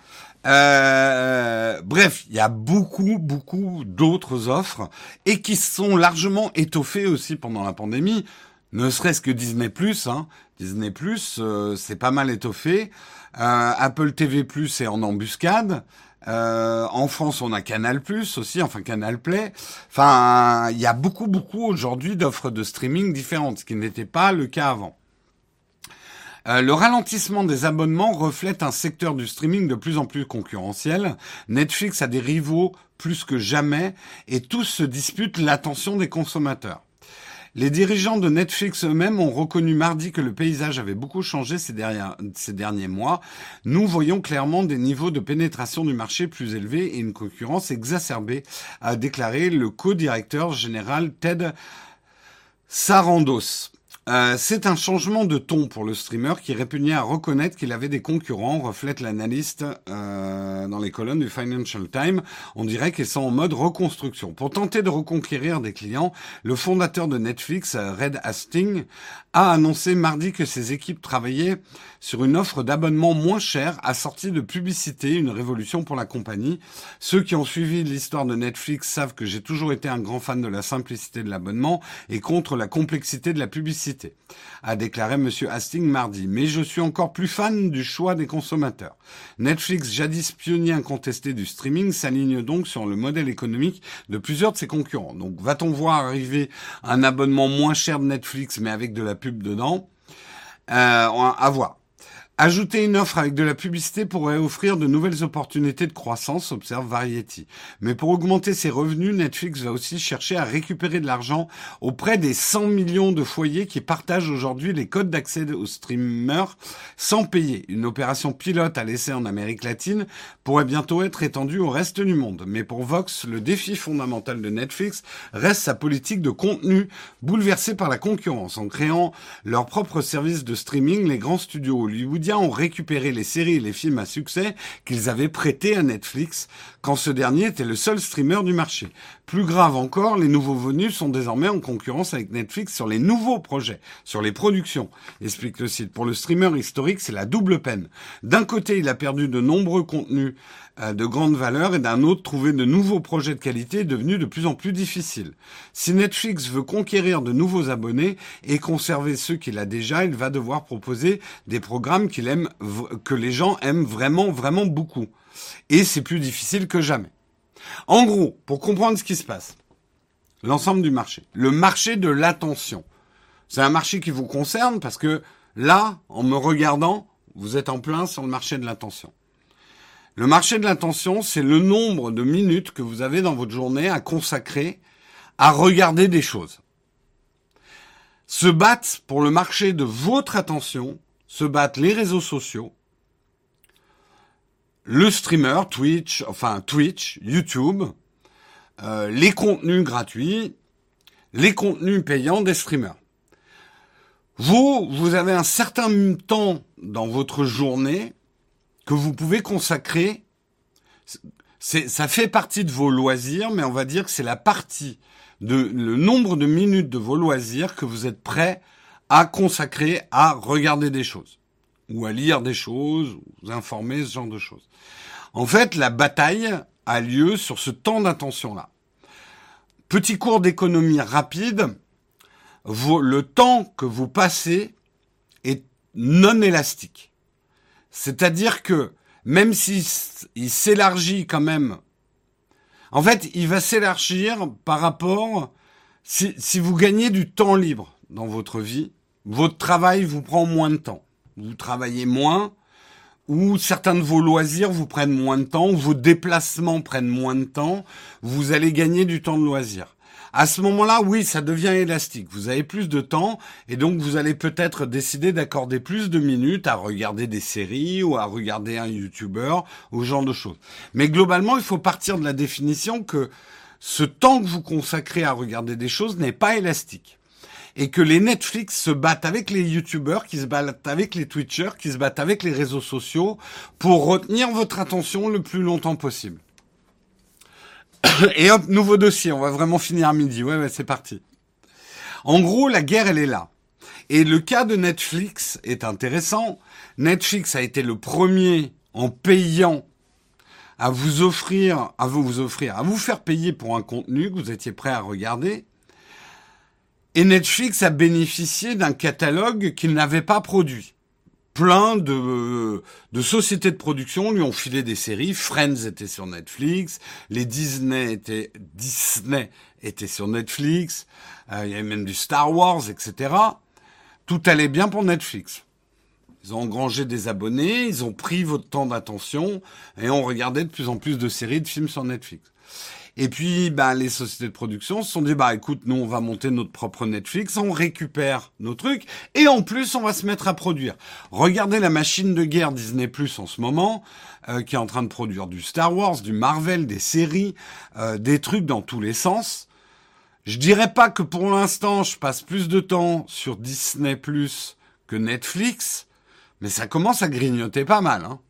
Bref, il y a beaucoup d'autres offres et qui sont largement étoffées aussi pendant la pandémie. Ne serait-ce que Disney+, hein. Disney+, c'est pas mal étoffé. Apple TV+, est en embuscade. En France, on a Canal+ aussi, enfin Canal Play. Enfin, il y a beaucoup aujourd'hui d'offres de streaming différentes, ce qui n'était pas le cas avant. Le ralentissement des abonnements reflète un secteur du streaming de plus en plus concurrentiel. Netflix a des rivaux plus que jamais et tous se disputent l'attention des consommateurs. Les dirigeants de Netflix eux-mêmes ont reconnu mardi que le paysage avait beaucoup changé ces derniers mois. Nous voyons clairement des niveaux de pénétration du marché plus élevés et une concurrence exacerbée, a déclaré le co-directeur général Ted Sarandos. C'est un changement de ton pour le streamer qui répugnait à reconnaître qu'il avait des concurrents, reflète l'analyste dans les colonnes du Financial Times. On dirait qu'ils sont en mode reconstruction. Pour tenter de reconquérir des clients, le fondateur de Netflix, Reed Hastings, a annoncé mardi que ses équipes travaillaient sur une offre d'abonnement moins chère assortie de publicité, une révolution pour la compagnie. Ceux qui ont suivi l'histoire de Netflix savent que j'ai toujours été un grand fan de la simplicité de l'abonnement et contre la complexité de la publicité, a déclaré M. Hastings mardi. Mais je suis encore plus fan du choix des consommateurs. Netflix, jadis pionnier incontesté du streaming, s'aligne donc sur le modèle économique de plusieurs de ses concurrents. Donc va-t-on voir arriver un abonnement moins cher de Netflix mais avec de la pub dedans? À voir. Ajouter une offre avec de la publicité pourrait offrir de nouvelles opportunités de croissance, observe Variety. Mais pour augmenter ses revenus, Netflix va aussi chercher à récupérer de l'argent auprès des 100 millions de foyers qui partagent aujourd'hui les codes d'accès aux streamers sans payer. Une opération pilote à l'essai en Amérique latine pourrait bientôt être étendue au reste du monde. Mais pour Vox, le défi fondamental de Netflix reste sa politique de contenu bouleversée par la concurrence. En créant leur propre service de streaming, les grands studios hollywoodiens ont récupéré les séries et les films à succès qu'ils avaient prêtés à Netflix quand ce dernier était le seul streamer du marché. Plus grave encore, les nouveaux venus sont désormais en concurrence avec Netflix sur les nouveaux projets, sur les productions, explique le site. Pour le streamer historique, c'est la double peine. D'un côté, il a perdu de nombreux contenus de grande valeur et d'un autre, trouver de nouveaux projets de qualité est devenu de plus en plus difficile. Si Netflix veut conquérir de nouveaux abonnés et conserver ceux qu'il a déjà, il va devoir proposer des programmes que les gens aiment vraiment beaucoup. Et c'est plus difficile que jamais. En gros, pour comprendre ce qui se passe, l'ensemble du marché, le marché de l'attention, c'est un marché qui vous concerne parce que là, en me regardant, vous êtes en plein sur le marché de l'attention. Le marché de l'attention, c'est le nombre de minutes que vous avez dans votre journée à consacrer à regarder des choses. Se battent pour le marché de votre attention, se battent les réseaux sociaux, le streamer, Twitch, YouTube, les contenus gratuits, les contenus payants des streamers. Vous avez un certain temps dans votre journée que vous pouvez consacrer. Ça fait partie de vos loisirs, mais on va dire que c'est le nombre de minutes de vos loisirs que vous êtes prêt à consacrer à regarder des choses, ou à lire des choses, ou vous informer, ce genre de choses. En fait, la bataille a lieu sur ce temps d'attention-là. Petit cours d'économie rapide, le temps que vous passez est non élastique. C'est-à-dire que, même s'il s'élargit quand même, en fait, il va s'élargir par rapport, Si vous gagnez du temps libre dans votre vie, votre travail vous prend moins de temps. Vous travaillez moins, ou certains de vos loisirs vous prennent moins de temps, ou vos déplacements prennent moins de temps, vous allez gagner du temps de loisir. À ce moment-là, oui, ça devient élastique. Vous avez plus de temps et donc vous allez peut-être décider d'accorder plus de minutes à regarder des séries ou à regarder un YouTuber ou ce genre de choses. Mais globalement, il faut partir de la définition que ce temps que vous consacrez à regarder des choses n'est pas élastique. Et que les Netflix se battent avec les YouTubers, qui se battent avec les Twitchers, qui se battent avec les réseaux sociaux pour retenir votre attention le plus longtemps possible. Et hop, nouveau dossier, on va vraiment finir à midi. Ouais, c'est parti. En gros, la guerre, elle est là. Et le cas de Netflix est intéressant. Netflix a été le premier en payant à vous faire payer pour un contenu que vous étiez prêt à regarder. Et Netflix a bénéficié d'un catalogue qu'il n'avait pas produit. Plein de sociétés de production lui ont filé des séries. Friends était sur Netflix, les Disney étaient sur Netflix, il y avait même du Star Wars, etc. Tout allait bien pour Netflix. Ils ont engrangé des abonnés, ils ont pris votre temps d'attention et on regardait de plus en plus de séries, de films sur Netflix. Et puis, les sociétés de production se sont dit, écoute, nous, on va monter notre propre Netflix, on récupère nos trucs, et en plus, on va se mettre à produire. Regardez la machine de guerre Disney+ en ce moment, qui est en train de produire du Star Wars, du Marvel, des séries, des trucs dans tous les sens. Je dirais pas que pour l'instant, je passe plus de temps sur Disney+ que Netflix, mais ça commence à grignoter pas mal, hein.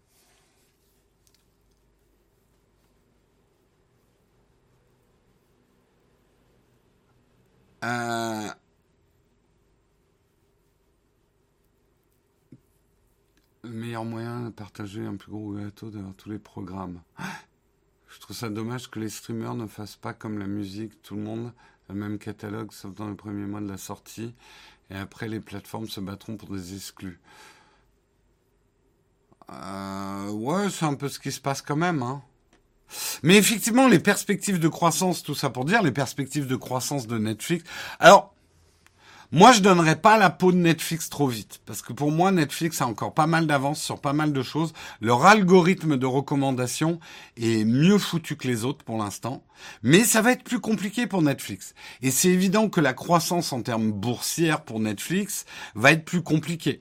Le meilleur moyen de partager un plus gros gâteau dans tous les programmes. Je trouve ça dommage que les streamers ne fassent pas comme la musique, tout le monde, le même catalogue, sauf dans les premiers mois de la sortie. Et après, les plateformes se battront pour des exclus. Ouais, c'est un peu ce qui se passe quand même, hein. Mais effectivement, les perspectives de croissance, tout ça pour dire, les perspectives de croissance de Netflix. Alors, moi, je donnerais pas la peau de Netflix trop vite. Parce que pour moi, Netflix a encore pas mal d'avance sur pas mal de choses. Leur algorithme de recommandation est mieux foutu que les autres pour l'instant. Mais ça va être plus compliqué pour Netflix. Et c'est évident que la croissance en termes boursières pour Netflix va être plus compliquée.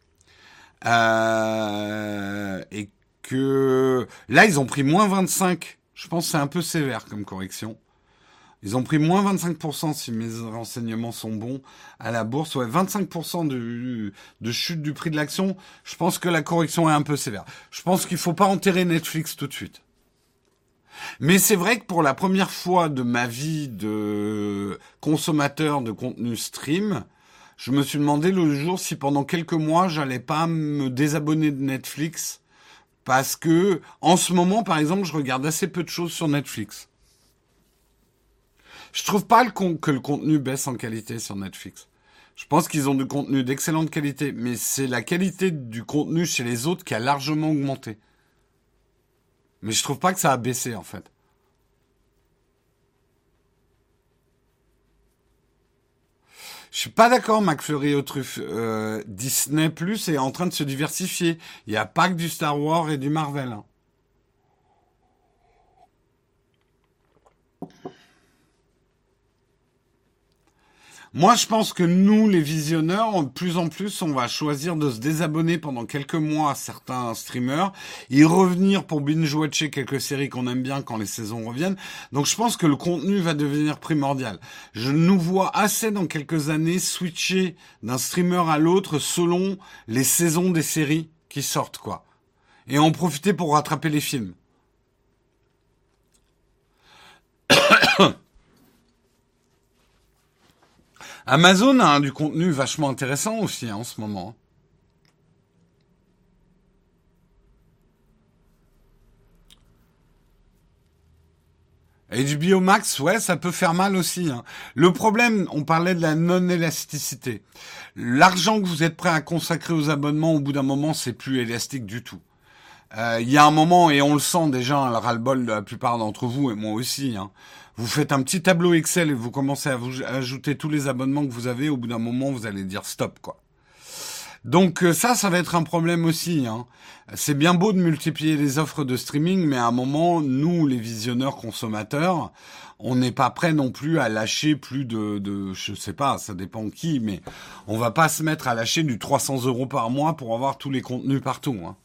Et que là, ils ont pris moins 25. Je pense que c'est un peu sévère comme correction. Ils ont pris moins 25%, si mes renseignements sont bons, à la bourse. Ouais, 25% de chute du prix de l'action. Je pense que la correction est un peu sévère. Je pense qu'il faut pas enterrer Netflix tout de suite. Mais c'est vrai que pour la première fois de ma vie de consommateur de contenu stream, je me suis demandé l'autre jour si pendant quelques mois, j'allais pas me désabonner de Netflix. Parce que, en ce moment, par exemple, je regarde assez peu de choses sur Netflix. Je trouve pas que le contenu baisse en qualité sur Netflix. Je pense qu'ils ont du contenu d'excellente qualité, mais c'est la qualité du contenu chez les autres qui a largement augmenté. Mais je trouve pas que ça a baissé, en fait. Je suis pas d'accord, McFlurry aux truffes. Disney Plus est en train de se diversifier. Il n'y a pas que du Star Wars et du Marvel, hein. Moi, je pense que nous, les visionneurs, de plus en plus, on va choisir de se désabonner pendant quelques mois à certains streamers, y revenir pour binge-watcher quelques séries qu'on aime bien quand les saisons reviennent. Donc, je pense que le contenu va devenir primordial. Je nous vois assez dans quelques années switcher d'un streamer à l'autre selon les saisons des séries qui sortent, quoi. Et en profiter pour rattraper les films. Amazon a du contenu vachement intéressant aussi, hein, en ce moment. HBO Max, ouais, ça peut faire mal aussi, hein. Le problème, on parlait de la non-élasticité. L'argent que vous êtes prêt à consacrer aux abonnements, au bout d'un moment, c'est plus élastique du tout. Il y a un moment, et on le sent déjà, hein, le ras-le-bol de la plupart d'entre vous, et moi aussi, hein, vous faites un petit tableau Excel et vous commencez à vous ajouter tous les abonnements que vous avez, au bout d'un moment, vous allez dire stop, quoi. Donc ça va être un problème aussi, hein. C'est bien beau de multiplier les offres de streaming, mais à un moment, nous, les visionneurs consommateurs, on n'est pas prêt non plus à lâcher plus je sais pas, ça dépend qui, mais on va pas se mettre à lâcher du 300 € par mois pour avoir tous les contenus partout, hein.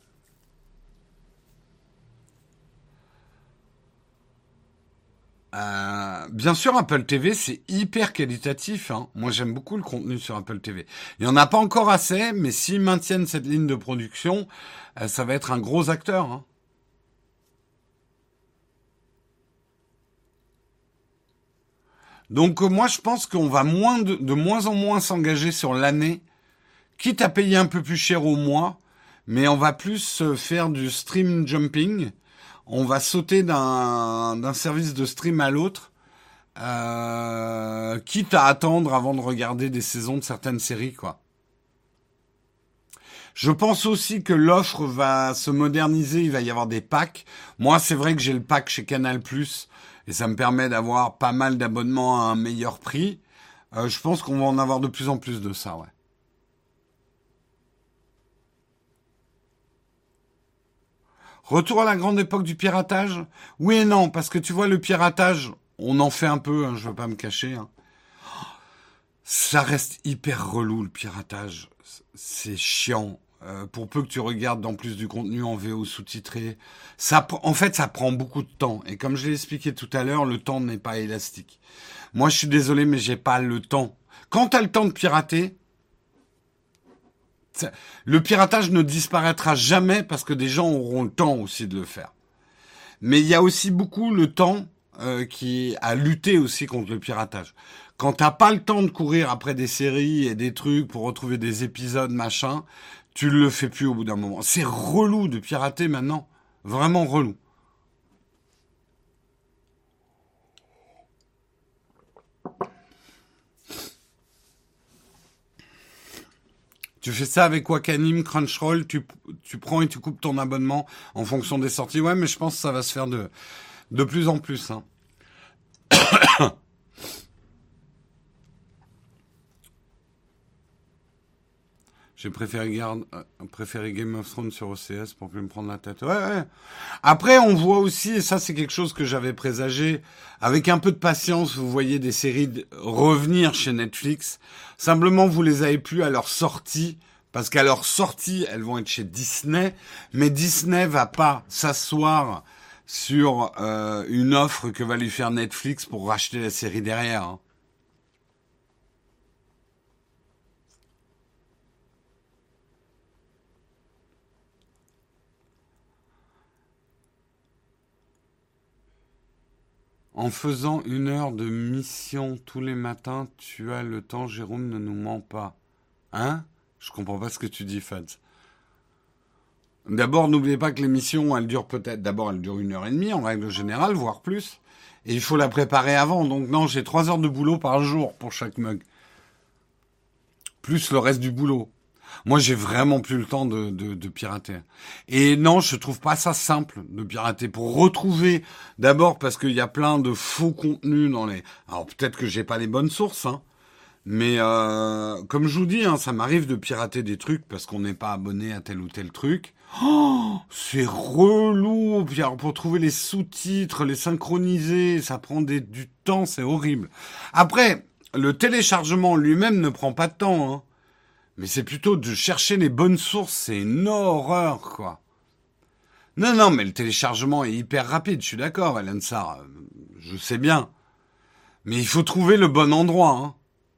Bien sûr, Apple TV, c'est hyper qualitatif, hein. Moi, j'aime beaucoup le contenu sur Apple TV. Il n'y en a pas encore assez, mais s'ils maintiennent cette ligne de production, ça va être un gros acteur, hein. Donc, moi, je pense qu'on va de moins en moins s'engager sur l'année, quitte à payer un peu plus cher au mois, mais on va plus faire du stream jumping. On va sauter d'un service de stream à l'autre. Quitte à attendre avant de regarder des saisons de certaines séries, quoi. Je pense aussi que l'offre va se moderniser, il va y avoir des packs. Moi, c'est vrai que j'ai le pack chez Canal+, et ça me permet d'avoir pas mal d'abonnements à un meilleur prix. Je pense qu'on va en avoir de plus en plus de ça, ouais. Retour à la grande époque du piratage? Oui et non, parce que tu vois, le piratage, on en fait un peu, hein, je veux pas me cacher, hein. Ça reste hyper relou le piratage. C'est chiant. Pour peu que tu regardes en plus du contenu en VO sous-titré, en fait, ça prend beaucoup de temps. Et comme je l'ai expliqué tout à l'heure, le temps n'est pas élastique. Moi, je suis désolé, mais j'ai pas le temps. Quand t'as le temps de pirater, le piratage ne disparaîtra jamais parce que des gens auront le temps aussi de le faire. Mais il y a aussi beaucoup le temps qui a lutté aussi contre le piratage. Quand t'as pas le temps de courir après des séries et des trucs pour retrouver des épisodes, machin, tu le fais plus au bout d'un moment. C'est relou de pirater maintenant. Vraiment relou. Tu fais ça avec Wakanim, Crunchyroll, tu prends et tu coupes ton abonnement en fonction des sorties. Ouais, mais je pense que ça va se faire de plus en plus, hein. Préféré Game of Thrones sur OCS pour plus me prendre la tête. Ouais, ouais. Après, on voit aussi, et ça c'est quelque chose que j'avais présagé, avec un peu de patience, vous voyez des séries revenir chez Netflix. Simplement, vous les avez plus à leur sortie, parce qu'à leur sortie, elles vont être chez Disney, mais Disney va pas s'asseoir sur une offre que va lui faire Netflix pour racheter la série derrière, hein. En faisant 1 heure de mission tous les matins, tu as le temps, Jérôme ne nous ment pas. Hein? Je comprends pas ce que tu dis, Fats. D'abord, n'oubliez pas que l'émission, elle dure peut-être, d'abord, elle dure 1 heure et demie, en règle générale, voire plus. Et il faut la préparer avant. Donc non, j'ai 3 heures de boulot par jour pour chaque mug. Plus le reste du boulot. Moi, j'ai vraiment plus le temps de pirater. Et non, je trouve pas ça simple de pirater. Pour retrouver, d'abord parce qu'il y a plein de faux contenus dans les... Alors peut-être que j'ai pas les bonnes sources, hein. Mais comme je vous dis, hein, ça m'arrive de pirater des trucs parce qu'on n'est pas abonné à tel ou tel truc. Oh, c'est relou. Puis alors, pour trouver les sous-titres, les synchroniser, ça prend du temps, c'est horrible. Après, le téléchargement lui-même ne prend pas de temps, hein. Mais c'est plutôt de chercher les bonnes sources, c'est une horreur, quoi. Non, non, mais le téléchargement est hyper rapide, je suis d'accord, Hélène Sarr, je sais bien. Mais il faut trouver le bon endroit, hein.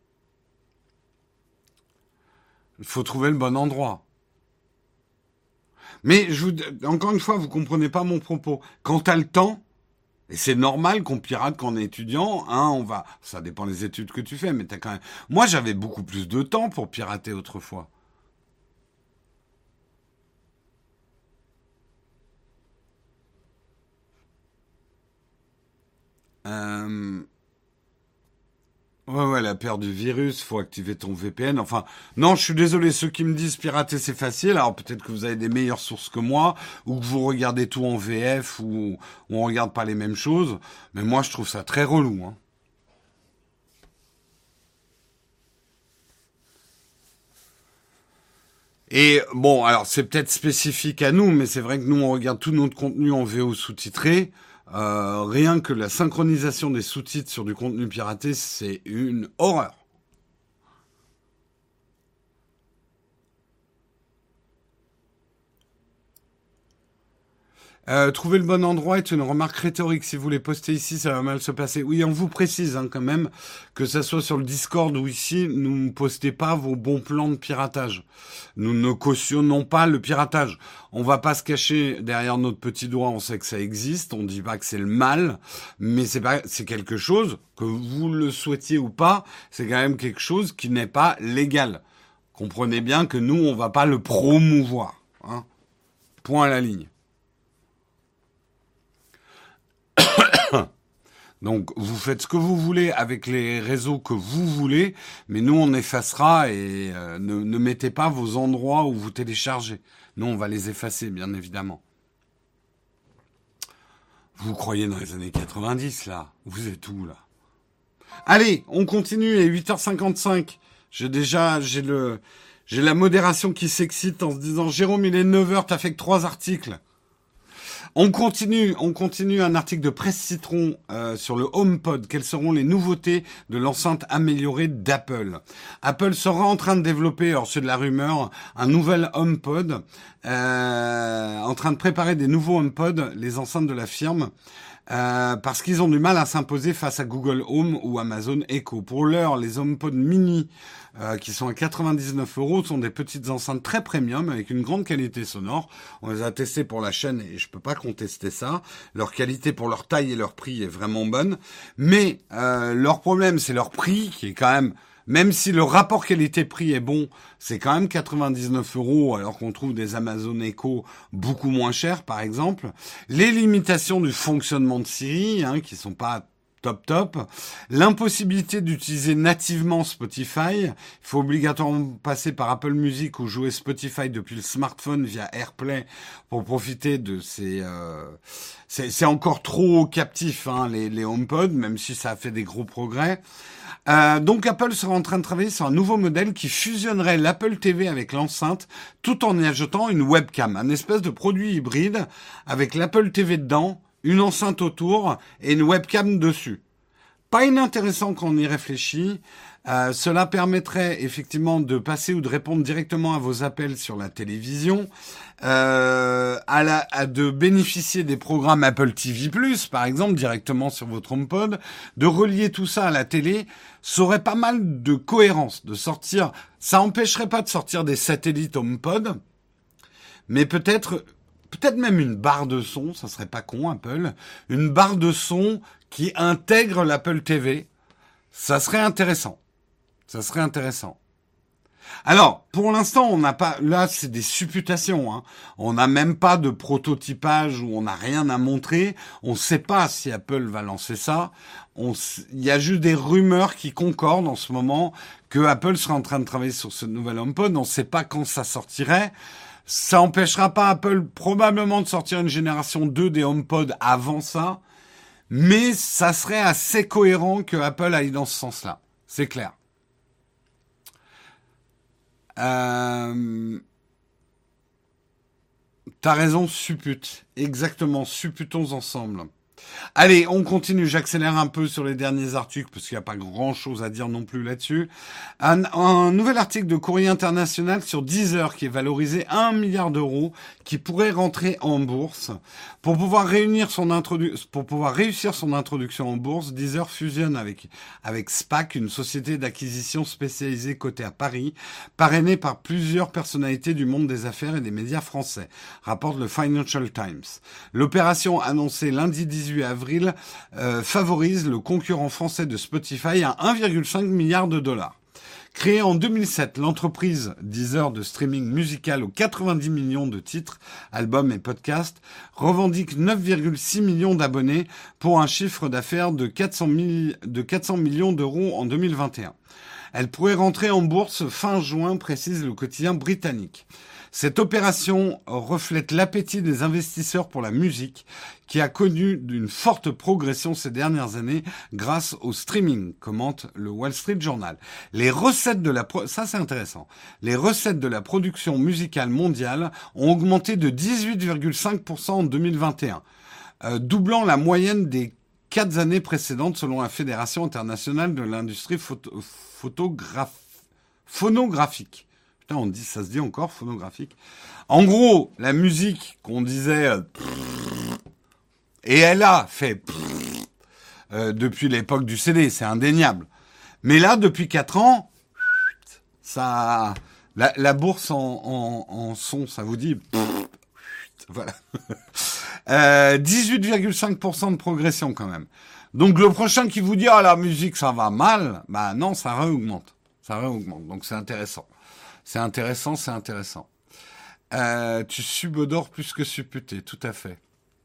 Il faut trouver le bon endroit. Mais encore une fois, vous comprenez pas mon propos. Quand t'as le temps, et c'est normal qu'on pirate quand on est étudiant, hein, ça dépend des études que tu fais, mais t'as quand même, moi j'avais beaucoup plus de temps pour pirater autrefois. Euh, Ouais, la peur du virus, faut activer ton VPN. Enfin, non, je suis désolé, ceux qui me disent pirater c'est facile, alors peut-être que vous avez des meilleures sources que moi, ou que vous regardez tout en VF, ou on regarde pas les mêmes choses, mais moi je trouve ça très relou, hein. Et bon, alors c'est peut-être spécifique à nous, mais c'est vrai que nous on regarde tout notre contenu en VO sous-titré. Rien que la synchronisation des sous-titres sur du contenu piraté, c'est une horreur. Trouver le bon endroit est une remarque rhétorique. Si vous les postez ici, ça va mal se passer. Oui, on vous précise quand même que ça soit sur le Discord ou ici, nous ne postez pas vos bons plans de piratage. Nous ne cautionnons pas le piratage. On va pas se cacher derrière notre petit doigt. On sait que ça existe. On dit pas que c'est le mal, mais c'est quelque chose que vous le souhaitiez ou pas. C'est quand même quelque chose qui n'est pas légal. Comprenez bien que nous, on va pas le promouvoir, hein. Point à la ligne. Donc, vous faites ce que vous voulez avec les réseaux que vous voulez, mais nous, on effacera et ne mettez pas vos endroits où vous téléchargez. Nous, on va les effacer, bien évidemment. Vous croyez dans les années 90, là? Vous êtes où, là? Allez, on continue, il est 8h55. J'ai la modération qui s'excite en se disant, Jérôme, il est 9h, t'as fait que 3 articles. On continue un article de Presse Citron sur le HomePod. Quelles seront les nouveautés de l'enceinte améliorée d'Apple? Apple sera en train de développer, alors c'est de la rumeur, un nouvel HomePod, en train de préparer des nouveaux HomePod, les enceintes de la firme. Parce qu'ils ont du mal à s'imposer face à Google Home ou Amazon Echo. Pour l'heure, les HomePod mini, qui sont à 99 €, sont des petites enceintes très premium avec une grande qualité sonore. On les a testés pour la chaîne et je peux pas contester ça. Leur qualité pour leur taille et leur prix est vraiment bonne. Mais leur problème, c'est leur prix qui est quand même si le rapport qualité-prix est bon, c'est quand même 99 € alors qu'on trouve des Amazon Echo beaucoup moins chers, par exemple. Les limitations du fonctionnement de Siri, qui sont pas top. L'impossibilité d'utiliser nativement Spotify. Il faut obligatoirement passer par Apple Music ou jouer Spotify depuis le smartphone via AirPlay pour profiter de ces... C'est encore trop captif, les HomePod, même si ça a fait des gros progrès. Donc Apple sera en train de travailler sur un nouveau modèle qui fusionnerait l'Apple TV avec l'enceinte tout en y ajoutant une webcam, un espèce de produit hybride avec l'Apple TV dedans, une enceinte autour et une webcam dessus. Pas inintéressant quand on y réfléchit. Cela permettrait effectivement de passer ou de répondre directement à vos appels sur la télévision, de bénéficier des programmes Apple TV+, par exemple, directement sur votre HomePod, de relier tout ça à la télé. Ça aurait pas mal de cohérence, de sortir. Ça empêcherait pas de sortir des satellites HomePod, mais peut-être même une barre de son, ça serait pas con, Apple, une barre de son qui intègre l'Apple TV. Ça serait intéressant. Alors, pour l'instant, on n'a pas... Là, c'est des supputations. On n'a même pas de prototypage où on n'a rien à montrer. On ne sait pas si Apple va lancer ça. Il y a juste des rumeurs qui concordent en ce moment que Apple sera en train de travailler sur ce nouvel HomePod. On ne sait pas quand ça sortirait. Ça empêchera pas Apple probablement de sortir une génération 2 des HomePod avant ça. Mais ça serait assez cohérent que Apple aille dans ce sens-là. C'est clair. T'as raison, suppute. Exactement, supputons ensemble. Allez, on continue. J'accélère un peu sur les derniers articles parce qu'il n'y a pas grand-chose à dire non plus là-dessus. Un nouvel article de Courrier International sur Deezer qui est valorisé 1 milliard d'euros, qui pourrait rentrer en bourse. Pour pouvoir réussir son introduction en bourse, Deezer fusionne avec SPAC, une société d'acquisition spécialisée cotée à Paris, parrainée par plusieurs personnalités du monde des affaires et des médias français, rapporte le Financial Times. L'opération annoncée lundi 18 avril favorise le concurrent français de Spotify à 1,5 milliard de dollars. Créée en 2007, l'entreprise Deezer de streaming musical aux 90 millions de titres, albums et podcasts, revendique 9,6 millions d'abonnés pour un chiffre d'affaires de 400 millions d'euros en 2021. Elle pourrait rentrer en bourse fin juin, précise le quotidien britannique. Cette opération reflète l'appétit des investisseurs pour la musique, qui a connu une forte progression ces dernières années grâce au streaming, commente le Wall Street Journal. Les recettes de ça c'est intéressant. Les recettes de la production musicale mondiale ont augmenté de 18,5% en 2021, doublant la moyenne des 4 années précédentes selon la Fédération internationale de l'industrie phonographique. Putain, ça se dit encore phonographique. En gros, la musique qu'on disait et elle a fait depuis l'époque du CD, c'est indéniable. Mais là, depuis 4 ans, ça, la bourse en son, ça vous dit voilà. 18,5% de progression quand même. Donc le prochain qui vous dit ah la musique ça va mal, bah non, ça réaugmente. Donc c'est intéressant. C'est intéressant. Tu subodores plus que supputé, tout à fait.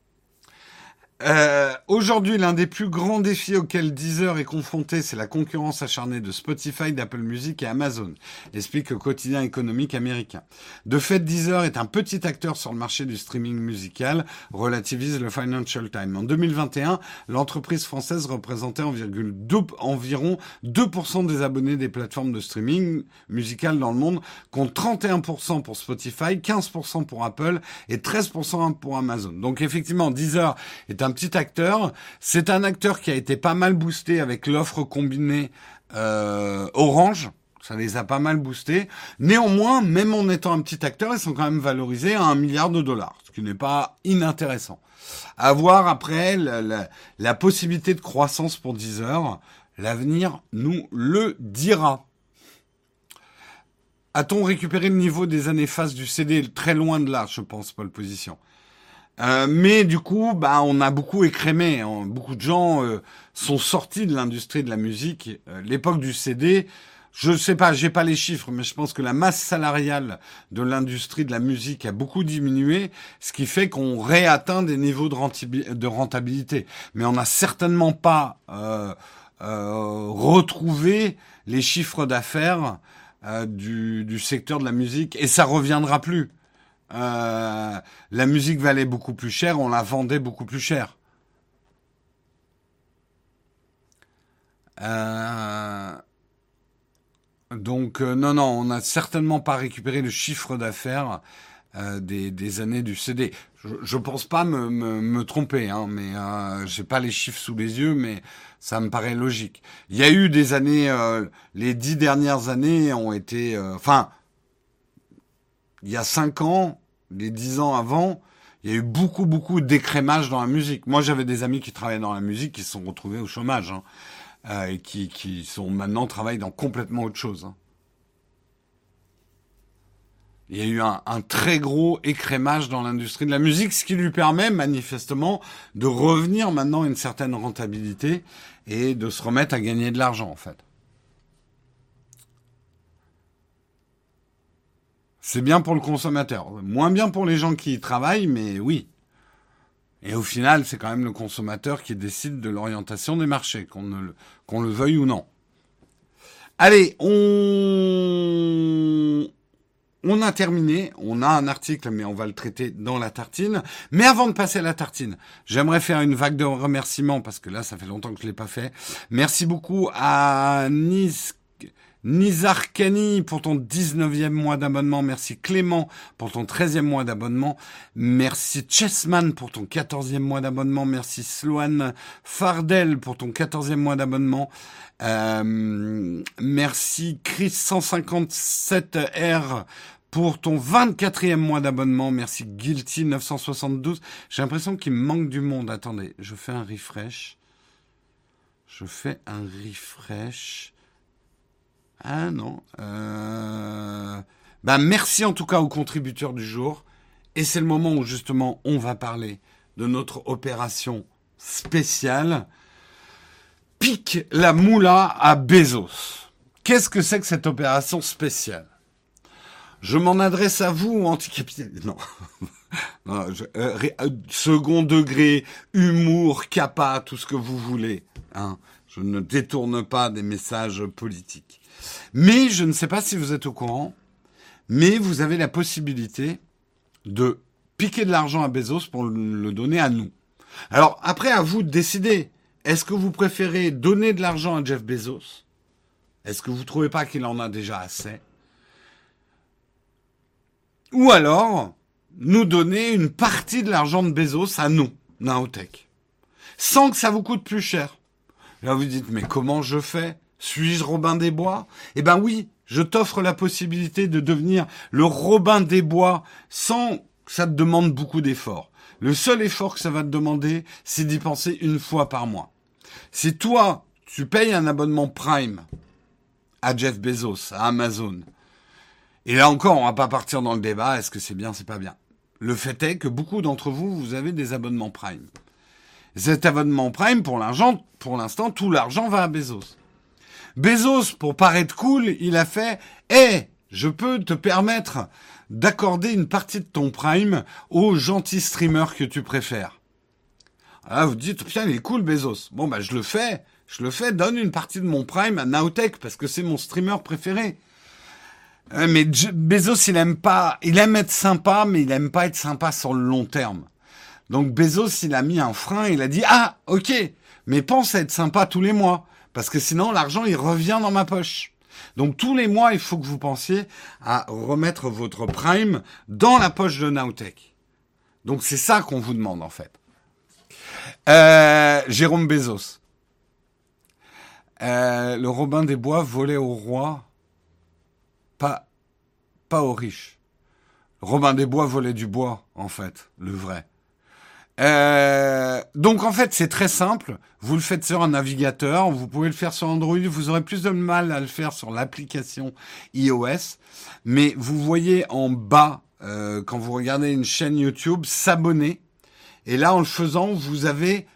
Aujourd'hui, l'un des plus grands défis auxquels Deezer est confronté, c'est la concurrence acharnée de Spotify, d'Apple Music et Amazon, explique le quotidien économique américain. De fait, Deezer est un petit acteur sur le marché du streaming musical, relativise le Financial Times. En 2021, l'entreprise française représentait environ 2% des abonnés des plateformes de streaming musical dans le monde, contre 31% pour Spotify, 15% pour Apple et 13% pour Amazon. Donc effectivement, Deezer est un petit acteur. C'est un acteur qui a été pas mal boosté avec l'offre combinée Orange. Ça les a pas mal boostés. Néanmoins, même en étant un petit acteur, ils sont quand même valorisés à $1 milliard, ce qui n'est pas inintéressant. À voir après la possibilité de croissance pour Deezer. L'avenir nous le dira. A-t-on récupéré le niveau des années phases du CD? Très loin de là, je pense, pole position. Mais du coup, on a beaucoup écrémé. Beaucoup de gens sont sortis de l'industrie de la musique. L'époque du CD, je sais pas, j'ai pas les chiffres, mais je pense que la masse salariale de l'industrie de la musique a beaucoup diminué, ce qui fait qu'on réatteint des niveaux de rentabilité. Mais on n'a certainement pas retrouvé les chiffres d'affaires du secteur de la musique, et ça reviendra plus. La musique valait beaucoup plus cher, on la vendait beaucoup plus cher. Donc non, on n'a certainement pas récupéré le chiffre d'affaires des années du CD. Je pense pas me tromper, hein, mais j'ai pas les chiffres sous les yeux, mais ça me paraît logique. Il y a eu des années, les 10 dernières années ont été, il y a 5 ans, les 10 ans avant, il y a eu beaucoup d'écrémage dans la musique. Moi, j'avais des amis qui travaillaient dans la musique qui se sont retrouvés au chômage, et qui sont maintenant travaillent dans complètement autre chose. Hein. Il y a eu un très gros écrémage dans l'industrie de la musique, ce qui lui permet manifestement de revenir maintenant à une certaine rentabilité et de se remettre à gagner de l'argent, en fait. C'est bien pour le consommateur. Moins bien pour les gens qui y travaillent, mais oui. Et au final, c'est quand même le consommateur qui décide de l'orientation des marchés, qu'on le veuille ou non. Allez, on a terminé. On a un article, mais on va le traiter dans la tartine. Mais avant de passer à la tartine, j'aimerais faire une vague de remerciements, parce que là, ça fait longtemps que je l'ai pas fait. Merci beaucoup à Nizar Kani pour ton 19e mois d'abonnement. Merci Clément pour ton 13e mois d'abonnement. Merci Chessman pour ton 14e mois d'abonnement. Merci Sloane Fardel pour ton 14e mois d'abonnement. Merci Chris 157R pour ton 24e mois d'abonnement. Merci Guilty 972. J'ai l'impression qu'il me manque du monde. Attendez, je fais un refresh. Ah non. Merci en tout cas aux contributeurs du jour. Et c'est le moment où justement on va parler de notre opération spéciale. Pique la moula à Bezos. Qu'est-ce que c'est que cette opération spéciale? Je m'en adresse à vous, anticapitaliste. Non. Non, second degré, humour, capa, tout ce que vous voulez. Hein. Je ne détourne pas des messages politiques. Mais je ne sais pas si vous êtes au courant, mais vous avez la possibilité de piquer de l'argent à Bezos pour le donner à nous. Alors, après, à vous de décider. Est-ce que vous préférez donner de l'argent à Jeff Bezos? Est-ce que vous ne trouvez pas qu'il en a déjà assez? Ou alors, nous donner une partie de l'argent de Bezos à nous, Nowtech, sans que ça vous coûte plus cher. Là, vous dites, mais comment je fais? Suis-je Robin des Bois? Eh ben oui, je t'offre la possibilité de devenir le Robin des Bois sans que ça te demande beaucoup d'efforts. Le seul effort que ça va te demander, c'est d'y penser une fois par mois. Si toi, tu payes un abonnement Prime à Jeff Bezos, à Amazon, et là encore, on va pas partir dans le débat, est-ce que c'est bien, c'est pas bien. Le fait est que beaucoup d'entre vous, vous avez des abonnements Prime. Cet abonnement Prime, pour l'instant, tout l'argent va à Bezos. Bezos, pour paraître cool, il a fait « Hey, je peux te permettre d'accorder une partie de ton Prime aux gentils streamers que tu préfères. » Là, vous dites « Putain, il est cool, Bezos. » Bon, bah, je le fais, donne une partie de mon Prime à Nowtech parce que c'est mon streamer préféré. Mais Bezos, il aime être sympa, mais il aime pas être sympa sur le long terme. Donc Bezos, il a mis un frein, il a dit « Ah, ok, mais pense à être sympa tous les mois, parce que sinon l'argent, il revient dans ma poche. » Donc tous les mois, il faut que vous pensiez à remettre votre Prime dans la poche de Nowtech. Donc c'est ça qu'on vous demande en fait. Jérôme Bezos. Le Robin des Bois volait au roi, pas aux riches. Robin des Bois volait du bois, en fait, le vrai. Donc en fait c'est très simple, vous le faites sur un navigateur, vous pouvez le faire sur Android, vous aurez plus de mal à le faire sur l'application iOS, mais vous voyez en bas, quand vous regardez une chaîne YouTube, s'abonner, et là en le faisant vous avez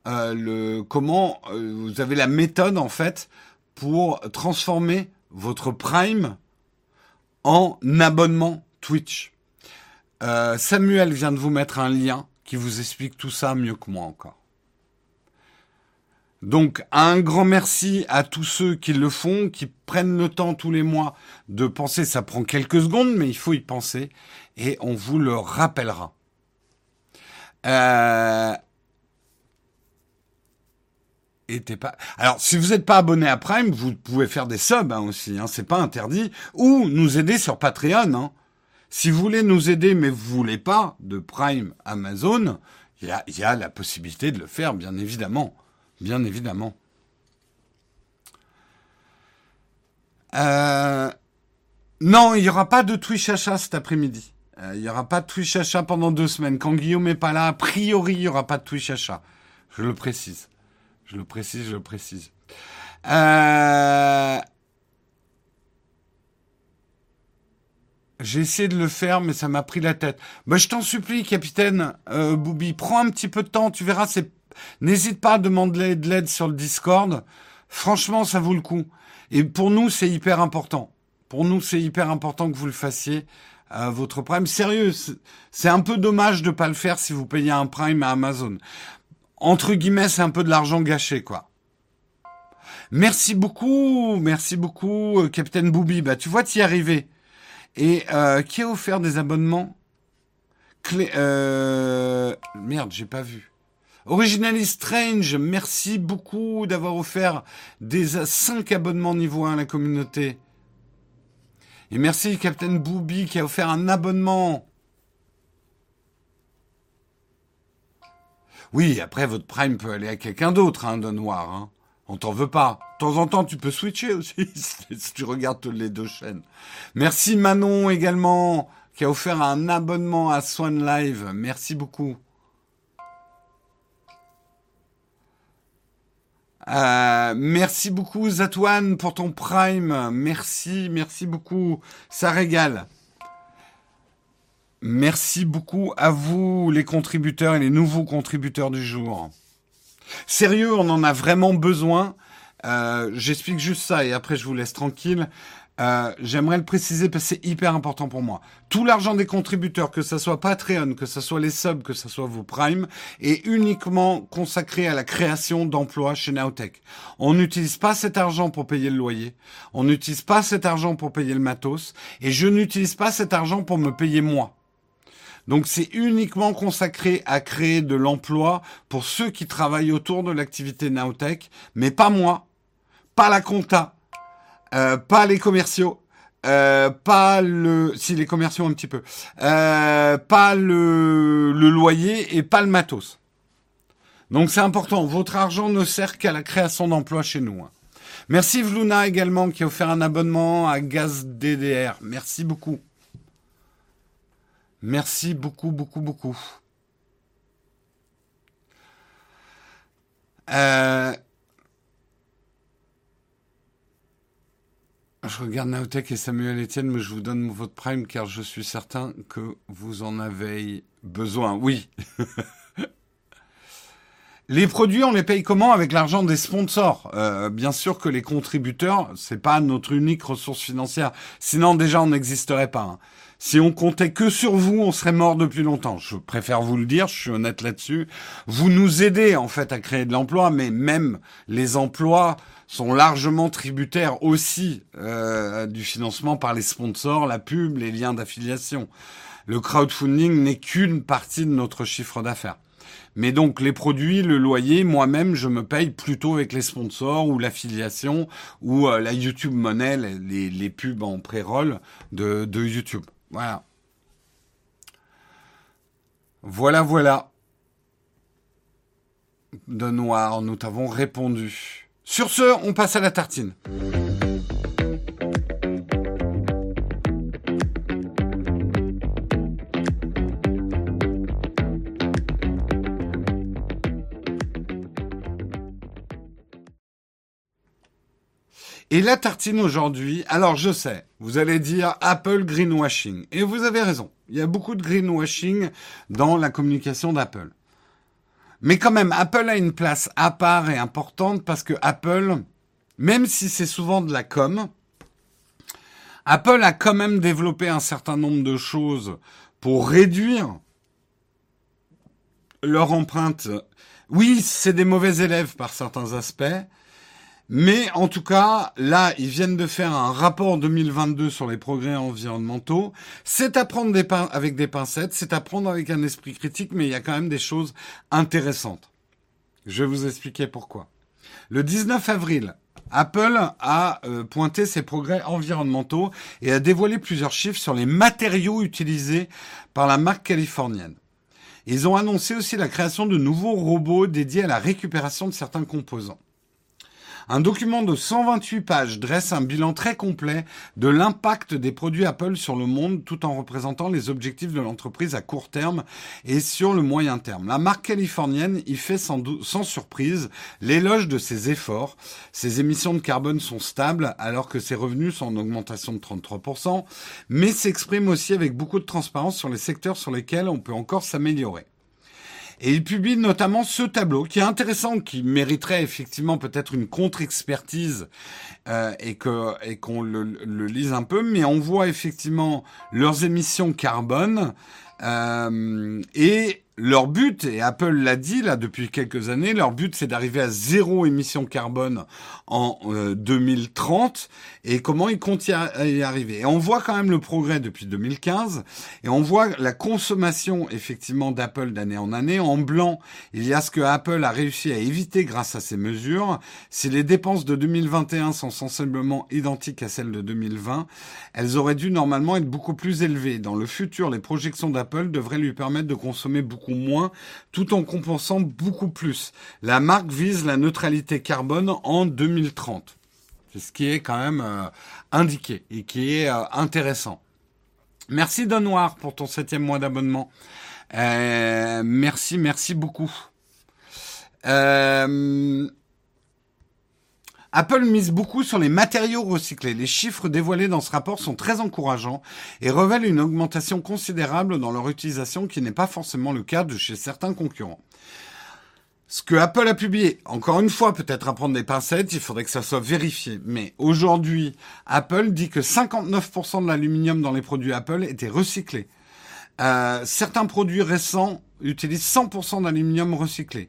vous avez la méthode en fait pour transformer votre Prime en abonnement Twitch. Samuel vient de vous mettre un lien qui vous explique tout ça mieux que moi encore. Donc, un grand merci à tous ceux qui le font, qui prennent le temps tous les mois de penser. Ça prend quelques secondes, mais il faut y penser. Et on vous le rappellera. Alors, si vous n'êtes pas abonné à Prime, vous pouvez faire des subs aussi. C'est pas interdit. Ou nous aider sur Patreon. Si vous voulez nous aider, mais vous voulez pas de Prime Amazon, il y a la possibilité de le faire, bien évidemment. Bien évidemment. Non, il n'y aura pas de Twitch achat cet après-midi. Il n'y aura pas de Twitch achat pendant 2 semaines. Quand Guillaume n'est pas là, a priori, il n'y aura pas de Twitch achat. Je le précise. J'ai essayé de le faire, mais ça m'a pris la tête. Bah, je t'en supplie, capitaine Boubi, prends un petit peu de temps, tu verras. N'hésite pas à demander de l'aide sur le Discord. Franchement, ça vaut le coup. Et pour nous, c'est hyper important. Pour nous, c'est hyper important que vous le fassiez. Votre Prime, sérieux, c'est un peu dommage de pas le faire si vous payez un Prime à Amazon. Entre guillemets, c'est un peu de l'argent gâché, quoi. Merci beaucoup, capitaine Boubi. Bah, tu vois, t'y arriver. Et qui a offert des abonnements? Merde, j'ai pas vu. Originally Strange, merci beaucoup d'avoir offert des 5 abonnements niveau 1 à la communauté. Et merci Captain Boubi qui a offert un abonnement. Oui, après votre Prime peut aller à quelqu'un d'autre, de noir. On t'en veut pas. De temps en temps, tu peux switcher aussi, si tu regardes les 2 chaînes. Merci Manon également, qui a offert un abonnement à Swan Live. Merci beaucoup. Merci beaucoup Zatouane pour ton Prime. Merci beaucoup. Ça régale. Merci beaucoup à vous, les contributeurs et les nouveaux contributeurs du jour. Sérieux, on en a vraiment besoin. J'explique juste ça et après je vous laisse tranquille. J'aimerais le préciser parce que c'est hyper important pour moi. Tout l'argent des contributeurs, que ce soit Patreon, que ce soit les subs, que ce soit vos primes, est uniquement consacré à la création d'emplois chez Nowtech. On n'utilise pas cet argent pour payer le loyer, on n'utilise pas cet argent pour payer le matos, et je n'utilise pas cet argent pour me payer moi. Donc c'est uniquement consacré à créer de l'emploi pour ceux qui travaillent autour de l'activité Nowtech, mais pas moi, pas la compta. Pas les commerciaux, si les commerciaux un petit peu, pas le loyer et pas le matos. Donc c'est important, votre argent ne sert qu'à la création d'emplois chez nous. Merci Vluna également qui a offert un abonnement à Gaz DDR. Merci beaucoup. Merci beaucoup, beaucoup, beaucoup. Je regarde Nowtech et Samuel Etienne, mais je vous donne votre prime car je suis certain que vous en avez besoin. Oui. Les produits, on les paye comment? Avec l'argent des sponsors. Bien sûr que les contributeurs, c'est pas notre unique ressource financière. Sinon, déjà, on n'existerait pas. Si on comptait que sur vous, on serait mort depuis longtemps. Je préfère vous le dire, je suis honnête là-dessus. Vous nous aidez, en fait, à créer de l'emploi, mais même les emplois sont largement tributaires aussi du financement par les sponsors, la pub, les liens d'affiliation. Le crowdfunding n'est qu'une partie de notre chiffre d'affaires. Mais donc les produits, le loyer, moi-même, je me paye plutôt avec les sponsors ou l'affiliation ou la YouTube Money, les pubs en pré-roll de YouTube. Voilà. Voilà. De Noir, nous t'avons répondu. Sur ce, on passe à la tartine. Et la tartine aujourd'hui, alors je sais, vous allez dire Apple greenwashing. Et vous avez raison, il y a beaucoup de greenwashing dans la communication d'Apple. Mais quand même, Apple a une place à part et importante parce que Apple, même si c'est souvent de la com, Apple a quand même développé un certain nombre de choses pour réduire leur empreinte. Oui, c'est des mauvais élèves par certains aspects, mais en tout cas, là, ils viennent de faire un rapport 2022 sur les progrès environnementaux. C'est à prendre avec des pincettes, c'est à prendre avec un esprit critique, mais il y a quand même des choses intéressantes. Je vais vous expliquer pourquoi. Le 19 avril, Apple a pointé ses progrès environnementaux et a dévoilé plusieurs chiffres sur les matériaux utilisés par la marque californienne. Ils ont annoncé aussi la création de nouveaux robots dédiés à la récupération de certains composants. Un document de 128 pages dresse un bilan très complet de l'impact des produits Apple sur le monde tout en représentant les objectifs de l'entreprise à court terme et sur le moyen terme. La marque californienne y fait sans surprise l'éloge de ses efforts. Ses émissions de carbone sont stables alors que ses revenus sont en augmentation de 33%, mais s'exprime aussi avec beaucoup de transparence sur les secteurs sur lesquels on peut encore s'améliorer. Et il publie notamment ce tableau qui est intéressant, qui mériterait effectivement peut-être une contre-expertise et qu'on le lise un peu, mais on voit effectivement leurs émissions carbone et leur but, et Apple l'a dit là depuis quelques années, leur but c'est d'arriver à 0 émission carbone en 2030 et comment ils comptent y arriver. Et on voit quand même le progrès depuis 2015 et on voit la consommation effectivement d'Apple d'année en année. En blanc, il y a ce que Apple a réussi à éviter grâce à ces mesures. Si les dépenses de 2021 sont sensiblement identiques à celles de 2020, elles auraient dû normalement être beaucoup plus élevées. Dans le futur, les projections d'Apple devraient lui permettre de consommer beaucoup moins, tout en compensant beaucoup plus. La marque vise la neutralité carbone en 2030. C'est ce qui est quand même indiqué et qui est intéressant. Merci Don Noir pour ton 7e mois d'abonnement. Merci beaucoup. Apple mise beaucoup sur les matériaux recyclés. Les chiffres dévoilés dans ce rapport sont très encourageants et révèlent une augmentation considérable dans leur utilisation qui n'est pas forcément le cas de chez certains concurrents. Ce que Apple a publié, encore une fois, peut-être à prendre des pincettes, il faudrait que ça soit vérifié. Mais aujourd'hui, Apple dit que 59% de l'aluminium dans les produits Apple était recyclé. Certains produits récents utilisent 100% d'aluminium recyclé.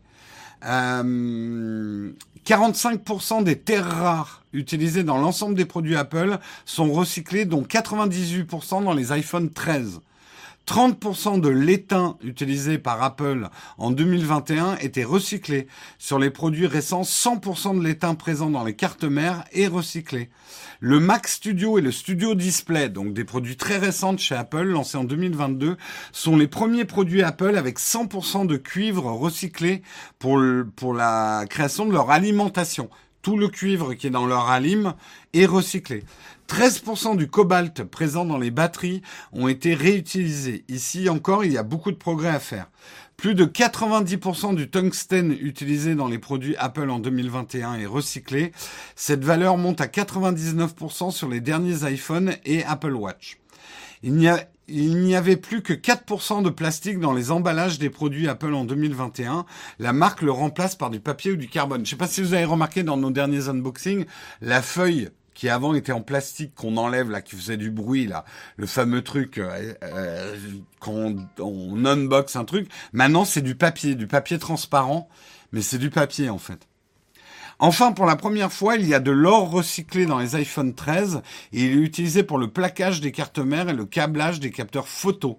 45% des terres rares utilisées dans l'ensemble des produits Apple sont recyclés, dont 98% dans les iPhone 13. 30% de l'étain utilisé par Apple en 2021 était recyclé. Sur les produits récents, 100% de l'étain présent dans les cartes mères est recyclé. Le Mac Studio et le Studio Display, donc des produits très récents de chez Apple, lancés en 2022, sont les premiers produits Apple avec 100% de cuivre recyclé pour la création de leur alimentation. Tout le cuivre qui est dans leur alim est recyclé. 13% du cobalt présent dans les batteries ont été réutilisés. Ici encore, il y a beaucoup de progrès à faire. Plus de 90% du tungstène utilisé dans les produits Apple en 2021 est recyclé. Cette valeur monte à 99% sur les derniers iPhone et Apple Watch. Il n'y avait plus que 4% de plastique dans les emballages des produits Apple en 2021. La marque le remplace par du papier ou du carbone. Je ne sais pas si vous avez remarqué dans nos derniers unboxings, la feuille qui avant était en plastique, qu'on enlève, là, qui faisait du bruit, là, le fameux truc, quand on unbox un truc, maintenant c'est du papier transparent, mais c'est du papier en fait. Enfin, pour la première fois, il y a de l'or recyclé dans les iPhone 13 et il est utilisé pour le plaquage des cartes mères et le câblage des capteurs photo.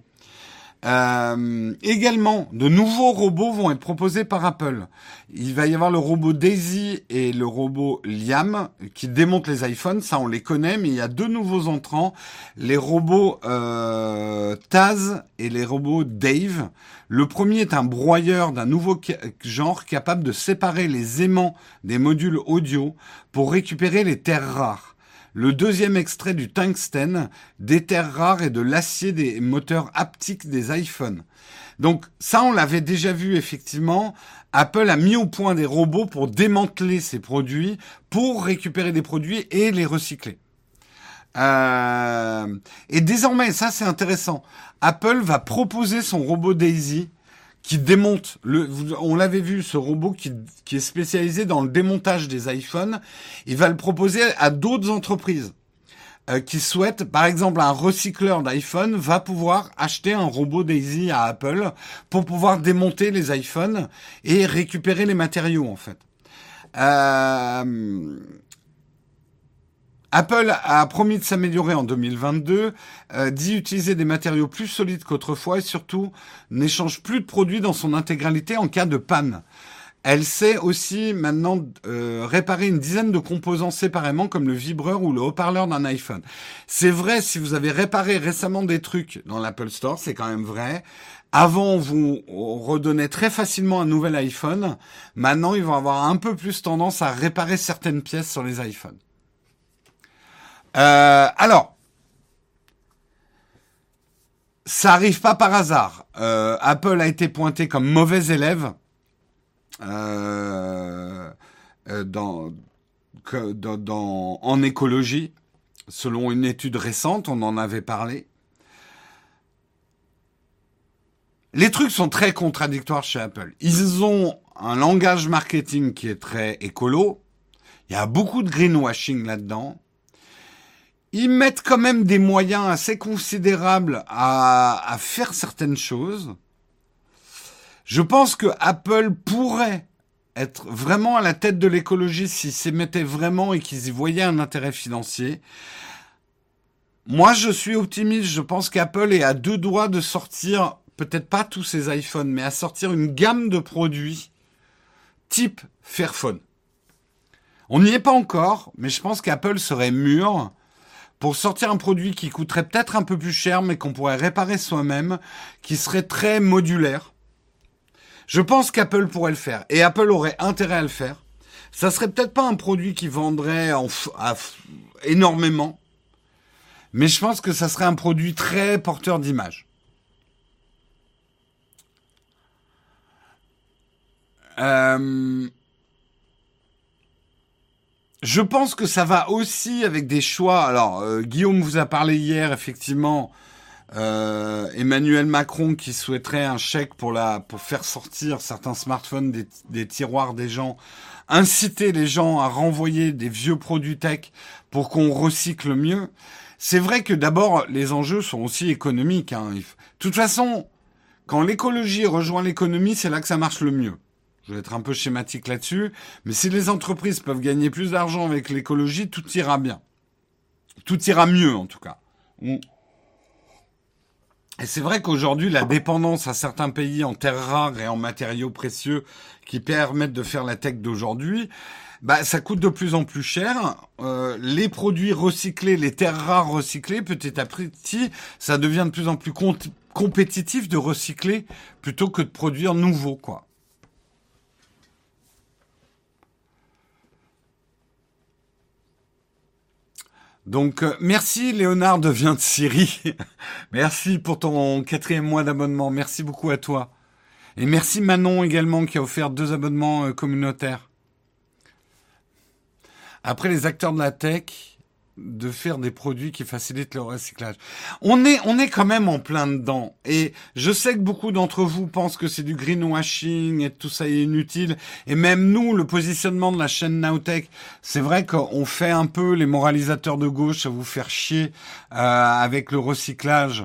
Également, de nouveaux robots vont être proposés par Apple. Il va y avoir le robot Daisy et le robot Liam qui démontent les iPhones, ça on les connaît, mais il y a deux nouveaux entrants, les robots Taz et les robots Dave. Le premier est un broyeur d'un nouveau genre capable de séparer les aimants des modules audio pour récupérer les terres rares. Le deuxième extrait du tungstène, des terres rares et de l'acier des moteurs haptiques des iPhones. Donc ça, on l'avait déjà vu effectivement. Apple a mis au point des robots pour démanteler ces produits, pour récupérer des produits et les recycler. Et désormais, ça c'est intéressant, Apple va proposer son robot Daisy qui démonte, on l'avait vu, ce robot qui est spécialisé dans le démontage des iPhones. Il va le proposer à d'autres entreprises qui souhaitent, par exemple, un recycleur d'iPhone va pouvoir acheter un robot Daisy à Apple pour pouvoir démonter les iPhones et récupérer les matériaux, en fait. Apple a promis de s'améliorer en 2022, dit utiliser des matériaux plus solides qu'autrefois et surtout n'échange plus de produits dans son intégralité en cas de panne. Elle sait aussi maintenant réparer une dizaine de composants séparément comme le vibreur ou le haut-parleur d'un iPhone. C'est vrai, si vous avez réparé récemment des trucs dans l'Apple Store, c'est quand même vrai. Avant, on vous redonnait très facilement un nouvel iPhone. Maintenant, ils vont avoir un peu plus tendance à réparer certaines pièces sur les iPhones. Alors, ça arrive pas par hasard. Apple a été pointé comme mauvais élève en écologie, selon une étude récente, on en avait parlé. Les trucs sont très contradictoires chez Apple. Ils ont un langage marketing qui est très écolo. Il y a beaucoup de greenwashing là-dedans. Ils mettent quand même des moyens assez considérables à faire certaines choses. Je pense que Apple pourrait être vraiment à la tête de l'écologie s'ils s'y mettaient vraiment et qu'ils y voyaient un intérêt financier. Moi, je suis optimiste. Je pense qu'Apple est à deux doigts de sortir, peut-être pas tous ses iPhones, mais à sortir une gamme de produits type Fairphone. On n'y est pas encore, mais je pense qu'Apple serait mûr pour sortir un produit qui coûterait peut-être un peu plus cher, mais qu'on pourrait réparer soi-même, qui serait très modulaire. Je pense qu'Apple pourrait le faire, et Apple aurait intérêt à le faire. Ça serait peut-être pas un produit qui vendrait énormément, mais je pense que ça serait un produit très porteur d'image. Je pense que ça va aussi avec des choix. Alors, Guillaume vous a parlé hier, effectivement, Emmanuel Macron qui souhaiterait un chèque pour faire sortir certains smartphones des tiroirs des gens, inciter les gens à renvoyer des vieux produits tech pour qu'on recycle mieux. C'est vrai que d'abord, les enjeux sont aussi économiques, hein. De toute façon, quand l'écologie rejoint l'économie, c'est là que ça marche le mieux. Je vais être un peu schématique là-dessus, mais si les entreprises peuvent gagner plus d'argent avec l'écologie, tout ira bien. Tout ira mieux, en tout cas. Et c'est vrai qu'aujourd'hui, la dépendance à certains pays en terres rares et en matériaux précieux qui permettent de faire la tech d'aujourd'hui, ça coûte de plus en plus cher. Les produits recyclés, les terres rares recyclées, petit à petit, ça devient de plus en plus compétitif de recycler plutôt que de produire nouveau, quoi. Donc, merci Léonard devient de Syrie. Merci pour ton 4e mois d'abonnement. Merci beaucoup à toi. Et merci Manon également qui a offert 2 abonnements communautaires. Après les acteurs de la tech, de faire des produits qui facilitent le recyclage. On est quand même en plein dedans. Et je sais que beaucoup d'entre vous pensent que c'est du greenwashing et tout ça est inutile. Et même nous, le positionnement de la chaîne Nowtech, c'est vrai qu'on fait un peu les moralisateurs de gauche à vous faire chier avec le recyclage.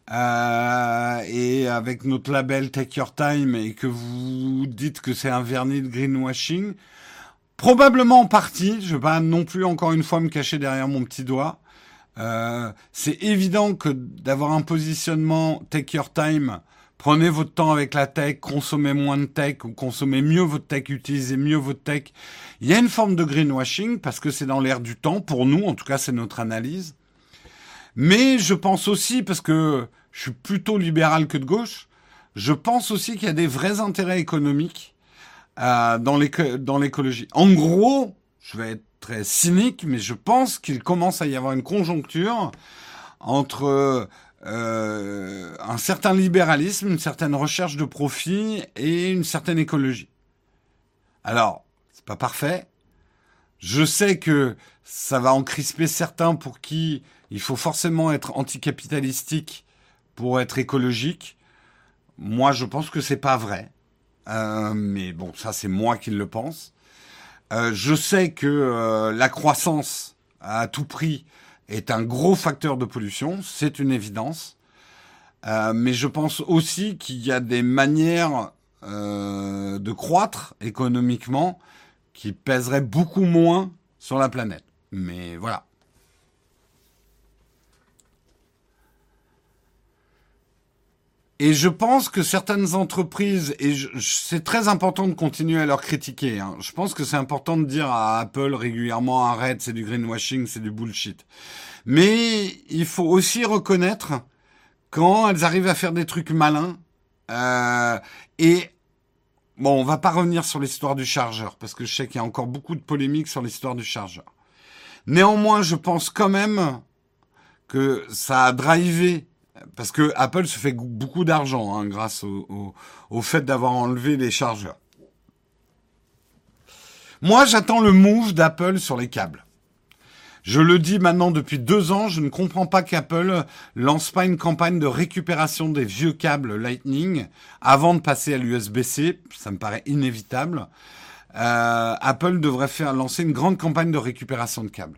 Et avec notre label Take Your Time et que vous dites que c'est un vernis de greenwashing. Probablement en partie, je vais pas non plus encore une fois me cacher derrière mon petit doigt. C'est évident que d'avoir un positionnement Take Your Time, prenez votre temps avec la tech, consommez moins de tech ou consommez mieux votre tech, utilisez mieux votre tech. Il y a une forme de greenwashing parce que c'est dans l'air du temps, pour nous, en tout cas c'est notre analyse. Mais je pense aussi, parce que je suis plutôt libéral que de gauche, je pense aussi qu'il y a des vrais intérêts économiques dans l'écologie. En gros, je vais être très cynique, mais je pense qu'il commence à y avoir une conjoncture entre un certain libéralisme, une certaine recherche de profit et une certaine écologie. Alors, c'est pas parfait. Je sais que ça va en crisper certains pour qui il faut forcément être anticapitalistique pour être écologique. Moi, je pense que c'est pas vrai. Mais bon, ça c'est moi qui le pense. Je sais que la croissance à tout prix est un gros facteur de pollution, c'est une évidence. Mais je pense aussi qu'il y a des manières de croître économiquement qui pèseraient beaucoup moins sur la planète. Mais voilà. Et je pense que certaines entreprises, et c'est très important de continuer à leur critiquer, hein. Je pense que c'est important de dire à Apple régulièrement, arrête, c'est du greenwashing, c'est du bullshit. Mais il faut aussi reconnaître quand elles arrivent à faire des trucs malins. Et bon, on va pas revenir sur l'histoire du chargeur, parce que je sais qu'il y a encore beaucoup de polémiques sur l'histoire du chargeur. Néanmoins, je pense quand même que ça a drivé. Parce que Apple se fait beaucoup d'argent grâce au fait d'avoir enlevé les chargeurs. Moi, j'attends le move d'Apple sur les câbles. Je le dis maintenant depuis 2 ans, je ne comprends pas qu'Apple lance pas une campagne de récupération des vieux câbles Lightning avant de passer à l'USB-C. Ça me paraît inévitable. Apple devrait lancer une grande campagne de récupération de câbles.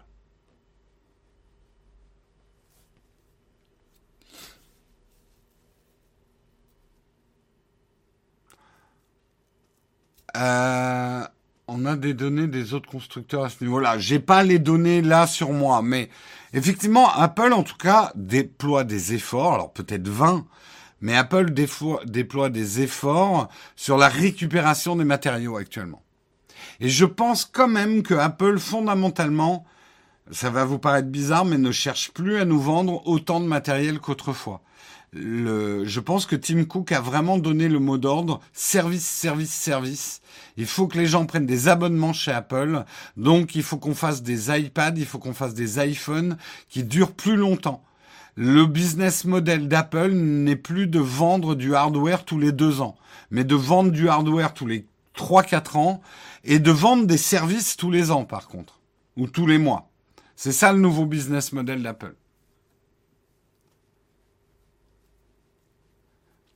On a des données des autres constructeurs à ce niveau-là. J'ai pas les données là sur moi, mais effectivement, Apple en tout cas déploie des efforts, alors peut-être 20, mais Apple déploie des efforts sur la récupération des matériaux actuellement. Et je pense quand même que Apple fondamentalement, ça va vous paraître bizarre, mais ne cherche plus à nous vendre autant de matériel qu'autrefois. Je pense que Tim Cook a vraiment donné le mot d'ordre service, service, service. Il faut que les gens prennent des abonnements chez Apple. Donc, il faut qu'on fasse des iPads, il faut qu'on fasse des iPhones qui durent plus longtemps. Le business model d'Apple n'est plus de vendre du hardware tous les 2 ans, mais de vendre du hardware tous les 3-4 ans et de vendre des services tous les ans, par contre, ou tous les mois. C'est ça le nouveau business model d'Apple.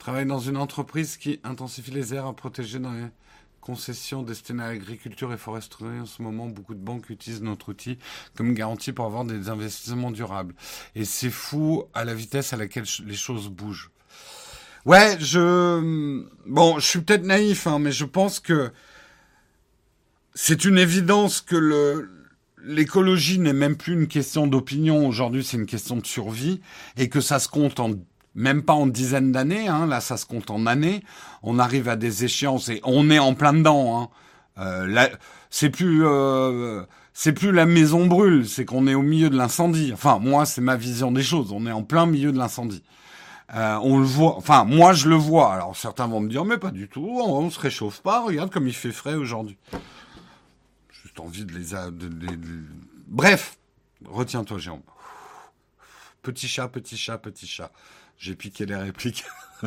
Travaille dans une entreprise qui intensifie les aires à protéger dans les concessions destinées à l'agriculture et foresterie. En ce moment, beaucoup de banques utilisent notre outil comme garantie pour avoir des investissements durables. Et c'est fou à la vitesse à laquelle les choses bougent. Ouais, bon, je suis peut-être naïf, hein, mais je pense que c'est une évidence que l'écologie n'est même plus une question d'opinion. Aujourd'hui, c'est une question de survie et que ça se compte même pas en dizaines d'années. Hein, là, ça se compte en années. On arrive à des échéances et on est en plein dedans. Hein. Là, c'est plus la maison brûle, c'est qu'on est au milieu de l'incendie. Enfin, moi, c'est ma vision des choses. On est en plein milieu de l'incendie. On le voit. Enfin, moi, je le vois. Alors, certains vont me dire, mais pas du tout. On se réchauffe pas. Regarde comme il fait frais aujourd'hui. Juste envie de les... Bref, retiens-toi, Jérôme. Petit chat, petit chat, petit chat. J'ai piqué les répliques.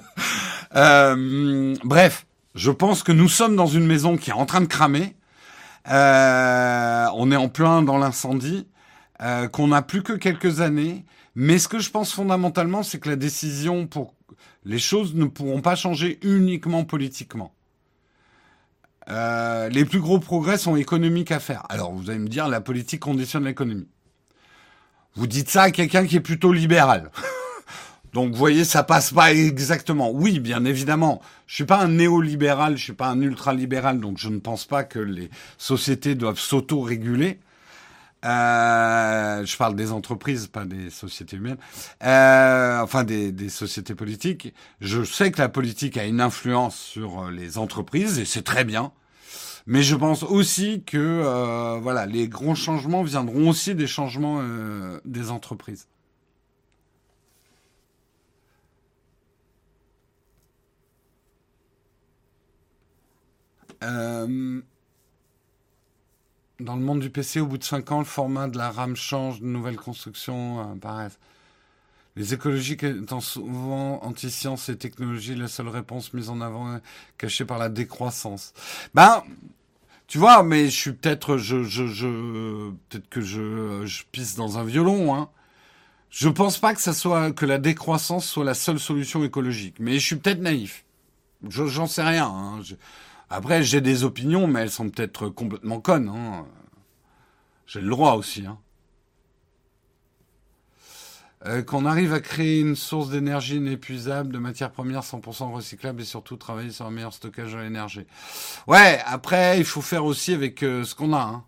Bref, je pense que nous sommes dans une maison qui est en train de cramer. On est en plein dans l'incendie, qu'on n'a plus que quelques années. Mais ce que je pense fondamentalement, c'est que la décision pour les choses ne pourront pas changer uniquement politiquement. Les plus gros progrès sont économiques à faire. Alors, vous allez me dire, la politique conditionne l'économie. Vous dites ça à quelqu'un qui est plutôt libéral. Donc, vous voyez, ça passe pas exactement. Oui, bien évidemment. Je suis pas un néolibéral, je suis pas un ultralibéral, donc je ne pense pas que les sociétés doivent s'auto-réguler. Je parle des entreprises, pas des sociétés humaines. Enfin, des sociétés politiques. Je sais que la politique a une influence sur les entreprises, et c'est très bien. Mais je pense aussi que voilà, les grands changements viendront aussi des changements des entreprises. Dans le monde du PC, au bout de 5 ans, le format de la RAM change, de nouvelles constructions apparaissent. Les écologiques étant souvent anti-sciences et technologies, la seule réponse mise en avant est cachée par la décroissance. Ben, tu vois, mais je suis peut-être, peut-être que je pisse dans un violon, hein. Je pense pas que la décroissance soit la seule solution écologique. Mais je suis peut-être naïf. J'en sais rien, hein. Après, j'ai des opinions, mais elles sont peut-être complètement connes, hein. J'ai le droit aussi, hein. Qu'on arrive à créer une source d'énergie inépuisable, de matières premières 100% recyclables et surtout travailler sur un meilleur stockage de l'énergie. Ouais, après, il faut faire aussi avec ce qu'on a, hein.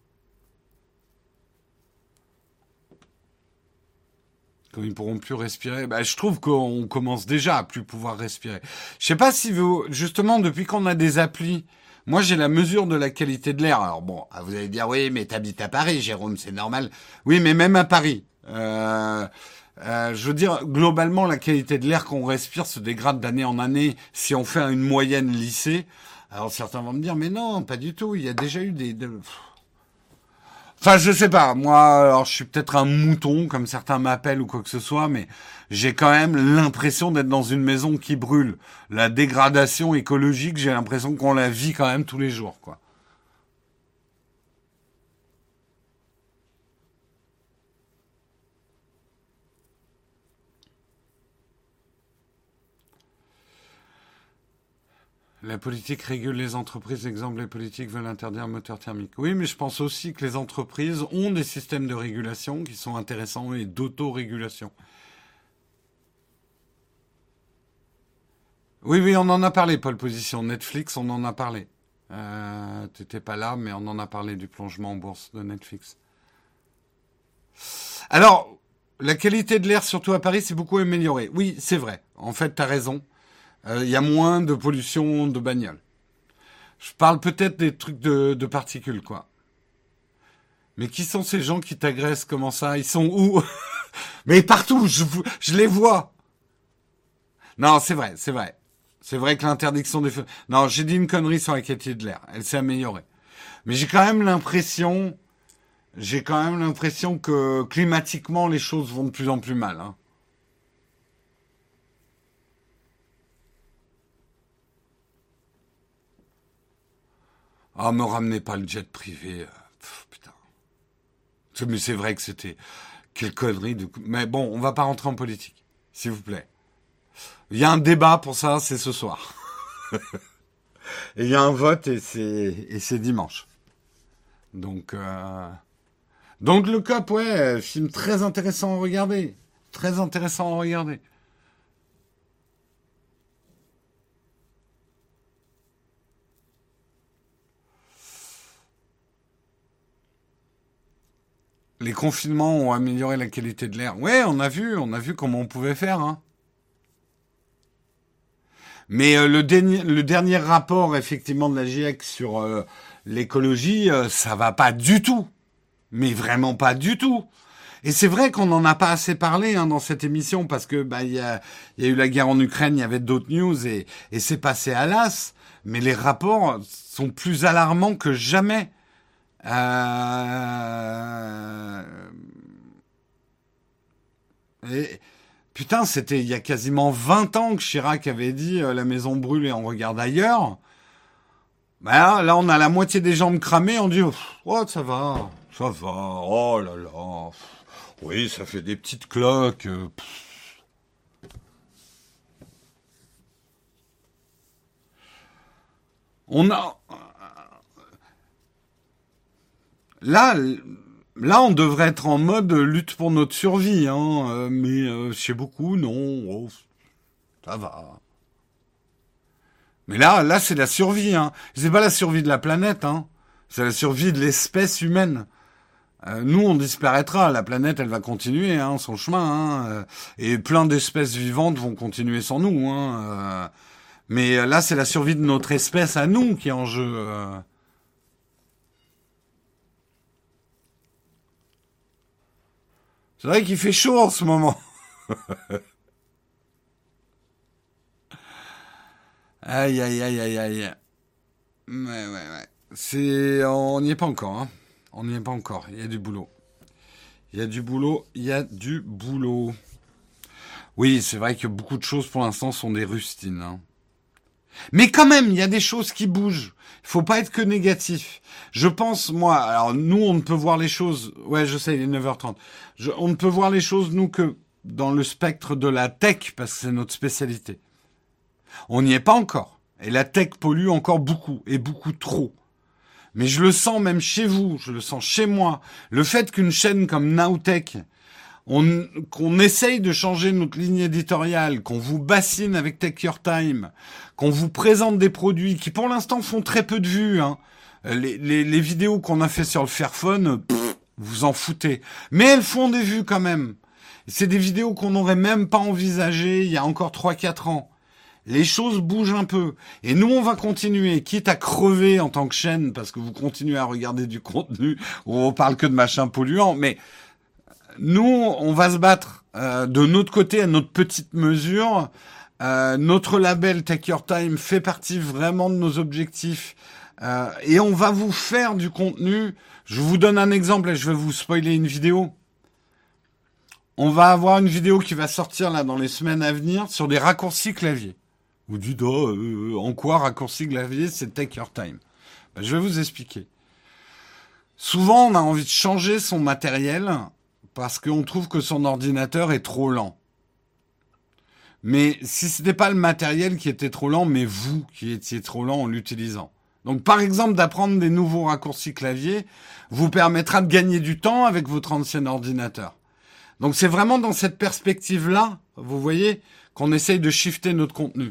Quand ils pourront plus respirer, bah, je trouve qu'on commence déjà à plus pouvoir respirer. Je sais pas si justement, depuis qu'on a des applis, moi j'ai la mesure de la qualité de l'air. Alors bon, vous allez dire, oui, mais t'habites à Paris, Jérôme, c'est normal. Oui, mais même à Paris. Je veux dire, globalement, la qualité de l'air qu'on respire se dégrade d'année en année si on fait une moyenne lycée. Alors certains vont me dire, mais non, pas du tout, il y a déjà eu Enfin, je sais pas, moi, alors je suis peut-être un mouton, comme certains m'appellent ou quoi que ce soit, mais j'ai quand même l'impression d'être dans une maison qui brûle. La dégradation écologique, j'ai l'impression qu'on la vit quand même tous les jours, quoi. La politique régule les entreprises. Exemple, les politiques veulent interdire le moteur thermique. Oui, mais je pense aussi que les entreprises ont des systèmes de régulation qui sont intéressants et d'autorégulation. Oui, oui, on en a parlé, Pole Position. Netflix, on en a parlé. T'étais pas là, mais on en a parlé du plongement en bourse de Netflix. Alors, la qualité de l'air, surtout à Paris, s'est beaucoup améliorée. Oui, c'est vrai. En fait, t'as raison. Il y a moins de pollution de bagnoles. Je parle peut-être des trucs de particules, quoi. Mais qui sont ces gens qui t'agressent? Comment ça? Ils sont où? Mais partout, je les vois. Non, c'est vrai, c'est vrai. C'est vrai que l'interdiction des feux... Non, j'ai dit une connerie sur la qualité de l'air. Elle s'est améliorée. Mais j'ai quand même l'impression que climatiquement, les choses vont de plus en plus mal, hein. Ah, me ramenez pas le jet privé. Putain. Mais c'est vrai que c'était... Quelle connerie de... Mais bon, on va pas rentrer en politique, s'il vous plaît. Il y a un débat pour ça, c'est ce soir. Et il y a un vote et c'est dimanche. Donc, donc le COP, ouais, film très intéressant à regarder. Très intéressant à regarder. Les confinements ont amélioré la qualité de l'air. Ouais, on a vu comment on pouvait faire, hein. Mais le dernier rapport, effectivement, de la GIEC sur l'écologie, ça va pas du tout. Mais vraiment pas du tout. Et c'est vrai qu'on n'en a pas assez parlé hein, dans cette émission parce que il y a eu la guerre en Ukraine, il y avait d'autres news et c'est passé à l'as. Mais les rapports sont plus alarmants que jamais. Euh... Et, putain, c'était il y a quasiment 20 ans que Chirac avait dit la maison brûle et on regarde ailleurs. Bah, là, on a la moitié des jambes cramées, on dit oh, ça va, oh là là. Oui, ça fait des petites cloques. On a là, là, on devrait être en mode lutte pour notre survie, hein. Mais chez beaucoup, non. Oh, ça va. Mais là, c'est la survie, hein. C'est pas la survie de la planète, hein. C'est la survie de l'espèce humaine. Nous, on disparaîtra. La planète, elle va continuer, hein, son chemin, hein. Et plein d'espèces vivantes vont continuer sans nous, hein. Mais là, c'est la survie de notre espèce à nous qui est en jeu. C'est vrai qu'il fait chaud en ce moment. Aïe, aïe, aïe, aïe, aïe. Ouais, ouais, ouais. On n'y est pas encore, hein. On n'y est pas encore. Il y a du boulot. Il y a du boulot. Il y a du boulot. Oui, c'est vrai que beaucoup de choses pour l'instant sont des rustines, hein. Mais quand même, il y a des choses qui bougent. Il faut pas être que négatif. Je pense, moi, alors nous, on ne peut voir les choses. Ouais, je sais, il est 9h30. On ne peut voir les choses, nous, que dans le spectre de la tech, parce que c'est notre spécialité. On n'y est pas encore. Et la tech pollue encore beaucoup, et beaucoup trop. Mais je le sens même chez vous, je le sens chez moi. Le fait qu'une chaîne comme Nowtech, qu'on essaye de changer notre ligne éditoriale, qu'on vous bassine avec Take Your Time, qu'on vous présente des produits qui pour l'instant font très peu de vues. Hein. Les vidéos qu'on a fait sur le Fairphone, vous en foutez. Mais elles font des vues quand même. C'est des vidéos qu'on n'aurait même pas envisagées il y a encore 3-4 ans. Les choses bougent un peu. Et nous, on va continuer, quitte à crever en tant que chaîne, parce que vous continuez à regarder du contenu où on parle que de machins polluants, mais nous, on va se battre de notre côté, à notre petite mesure. Notre label Take Your Time fait partie vraiment de nos objectifs. Et on va vous faire du contenu. Je vous donne un exemple et je vais vous spoiler une vidéo. On va avoir une vidéo qui va sortir là dans les semaines à venir sur des raccourcis clavier. Vous dites, en quoi raccourci clavier, c'est Take Your Time. Ben, je vais vous expliquer. Souvent, on a envie de changer son matériel parce qu'on trouve que son ordinateur est trop lent. Mais si ce n'était pas le matériel qui était trop lent, mais vous qui étiez trop lent en l'utilisant. Donc, par exemple, d'apprendre des nouveaux raccourcis clavier vous permettra de gagner du temps avec votre ancien ordinateur. Donc, c'est vraiment dans cette perspective-là, vous voyez, qu'on essaye de shifter notre contenu.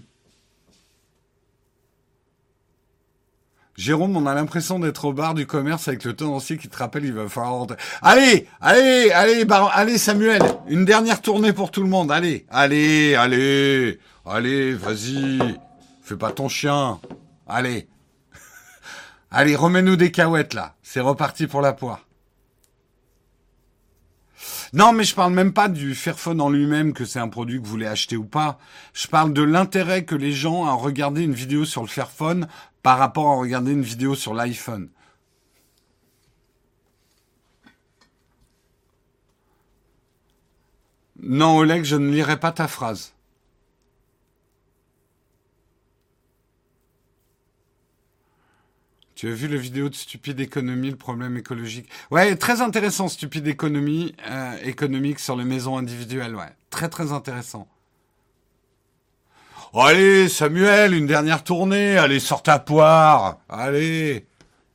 Jérôme, on a l'impression d'être au bar du commerce avec le tenancier qui te rappelle il va falloir rentrer. Allez, Samuel, une dernière tournée pour tout le monde. Allez, vas-y. Fais pas ton chien. Allez. Allez, remets-nous des cahuètes, là. C'est reparti pour la poire. Non, mais je parle même pas du Fairphone en lui-même, que c'est un produit que vous voulez acheter ou pas. Je parle de l'intérêt que les gens ont à regarder une vidéo sur le Fairphone par rapport à regarder une vidéo sur l'iPhone. Non, Oleg, je ne lirai pas ta phrase. Tu as vu la vidéo de Stupide Économie, le problème écologique? Ouais, très intéressant, Stupide Économie, économique sur les maisons individuelles, ouais. Très, très intéressant. Allez, Samuel, une dernière tournée. Allez, sors ta poire. Allez.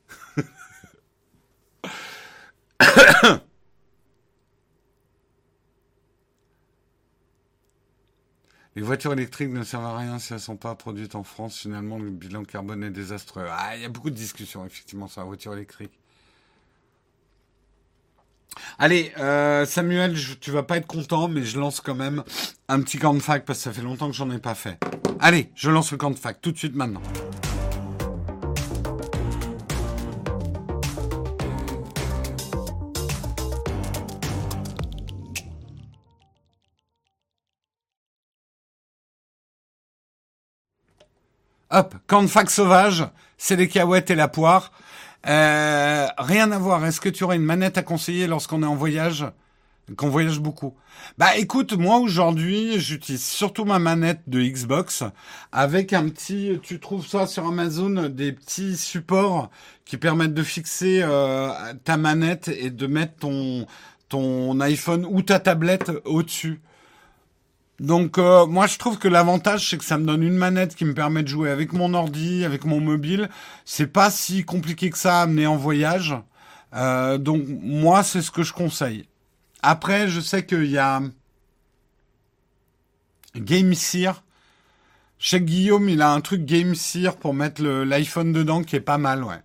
Les voitures électriques ne servent à rien si elles ne sont pas produites en France. Finalement, le bilan carbone est désastreux. Ah, il y a beaucoup de discussions, effectivement, sur la voiture électrique. Allez, Samuel, tu vas pas être content, mais je lance quand même un petit camp de fac parce que ça fait longtemps que j'en ai pas fait. Allez, je lance le camp de fac tout de suite maintenant. Hop, camp de fac sauvage, c'est les cahuètes et la poire. Rien à voir. Est-ce que tu aurais une manette à conseiller lorsqu'on est en voyage, qu'on voyage beaucoup? Bah écoute, moi aujourd'hui, j'utilise surtout ma manette de Xbox avec un petit, tu trouves ça sur Amazon, des petits supports qui permettent de fixer ta manette et de mettre ton iPhone ou ta tablette au-dessus. Donc moi je trouve que l'avantage c'est que ça me donne une manette qui me permet de jouer avec mon ordi, avec mon mobile. C'est pas si compliqué que ça à amener en voyage. Donc moi c'est ce que je conseille. Après je sais qu'il y a GameSeer. Chez Guillaume il a un truc GameSeer pour mettre l'iPhone dedans qui est pas mal, ouais.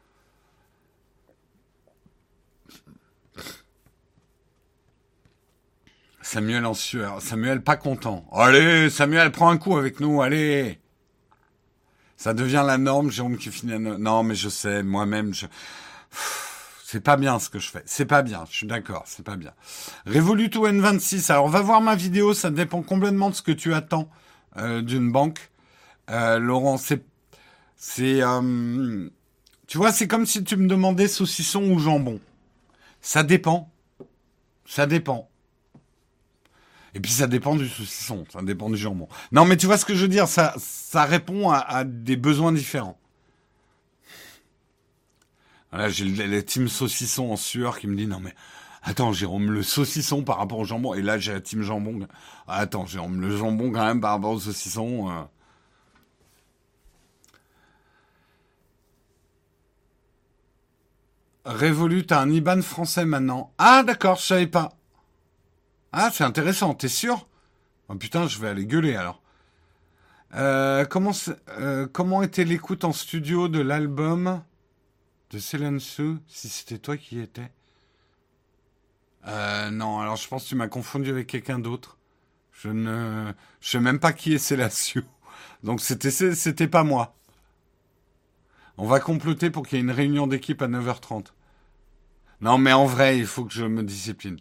Samuel en sueur. Samuel pas content. Allez, Samuel, prends un coup avec nous, allez. Ça devient la norme, Jérôme qui finit Non, mais je sais, moi-même, c'est pas bien ce que je fais. C'est pas bien, je suis d'accord, c'est pas bien. Revoluto N26. Alors, va voir ma vidéo, ça dépend complètement de ce que tu attends d'une banque. Laurent, tu vois, c'est comme si tu me demandais saucisson ou jambon. Ça dépend. Ça dépend. Et puis ça dépend du saucisson, ça dépend du jambon. Non, mais tu vois ce que je veux dire, ça répond à des besoins différents. Voilà, j'ai la team saucisson en sueur qui me dit non mais attends Jérôme, le saucisson par rapport au jambon. Et là j'ai la team jambon. Attends Jérôme, le jambon quand même par rapport au saucisson. Révolu, t'as un IBAN français maintenant. Ah d'accord, je savais pas. Ah, c'est intéressant, t'es sûr? Oh putain, je vais aller gueuler alors. Comment était l'écoute en studio de l'album de Céline Sue, si c'était toi qui y étais? Non, alors je pense que tu m'as confondu avec quelqu'un d'autre. Je sais même pas qui est Céline Sue. Donc c'était pas moi. On va comploter pour qu'il y ait une réunion d'équipe à 9h30. Non, mais en vrai, il faut que je me discipline.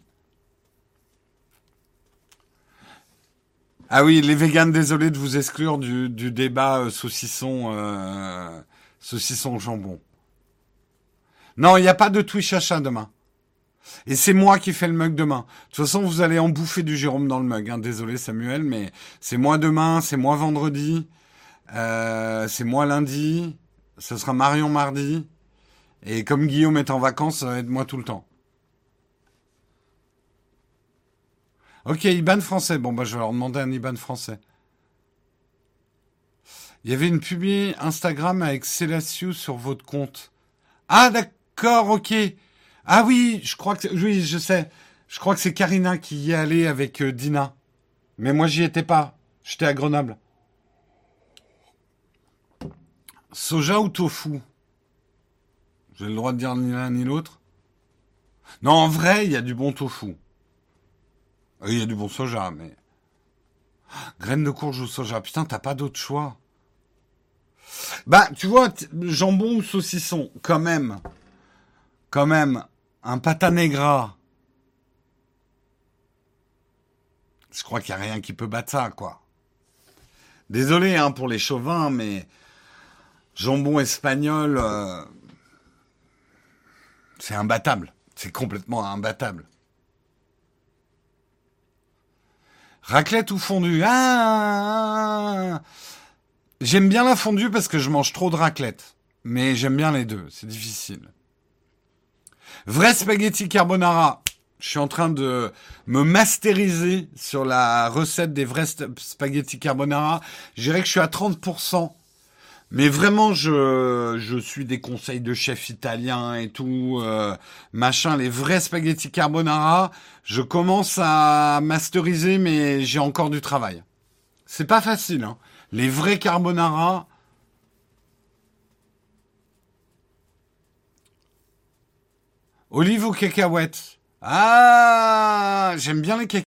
Ah oui, les véganes, désolé de vous exclure du débat saucisson jambon. Non, il n'y a pas de Twitch achat demain. Et c'est moi qui fais le mug demain. De toute façon, vous allez en bouffer du Jérôme dans le mug. Hein. Désolé Samuel, mais c'est moi demain, c'est moi vendredi, c'est moi lundi, ce sera Marion mardi. Et comme Guillaume est en vacances, ça va être moi tout le temps. Ok, IBAN français. Bon, bah, je vais leur demander un IBAN français. Il y avait une pub Instagram avec Célaciou sur votre compte. Ah, d'accord, ok. Ah oui, oui, je sais. Je crois que c'est Karina qui y est allée avec Dina. Mais moi, j'y étais pas. J'étais à Grenoble. Soja ou tofu? J'ai le droit de dire ni l'un ni l'autre. Non, en vrai, il y a du bon tofu. Il y a du bon soja, mais... Graines de courge ou soja. Putain, t'as pas d'autre choix. Bah, tu vois, jambon ou saucisson, quand même. Quand même. Un pata negra. Je crois qu'il n'y a rien qui peut battre ça, quoi. Désolé hein, pour les chauvins, mais... Jambon espagnol... C'est imbattable. C'est complètement imbattable. Raclette ou fondue? Ah, j'aime bien la fondue parce que je mange trop de raclette. Mais j'aime bien les deux. C'est difficile. Vrai spaghetti carbonara. Je suis en train de me masteriser sur la recette des vrais spaghetti carbonara. Je dirais que je suis à 30%. Mais vraiment, je suis des conseils de chef italien et tout, machin, les vrais spaghetti carbonara. Je commence à masteriser, mais j'ai encore du travail. C'est pas facile, hein. Les vrais carbonara. Olive ou cacahuètes? Ah, j'aime bien les cacahuètes.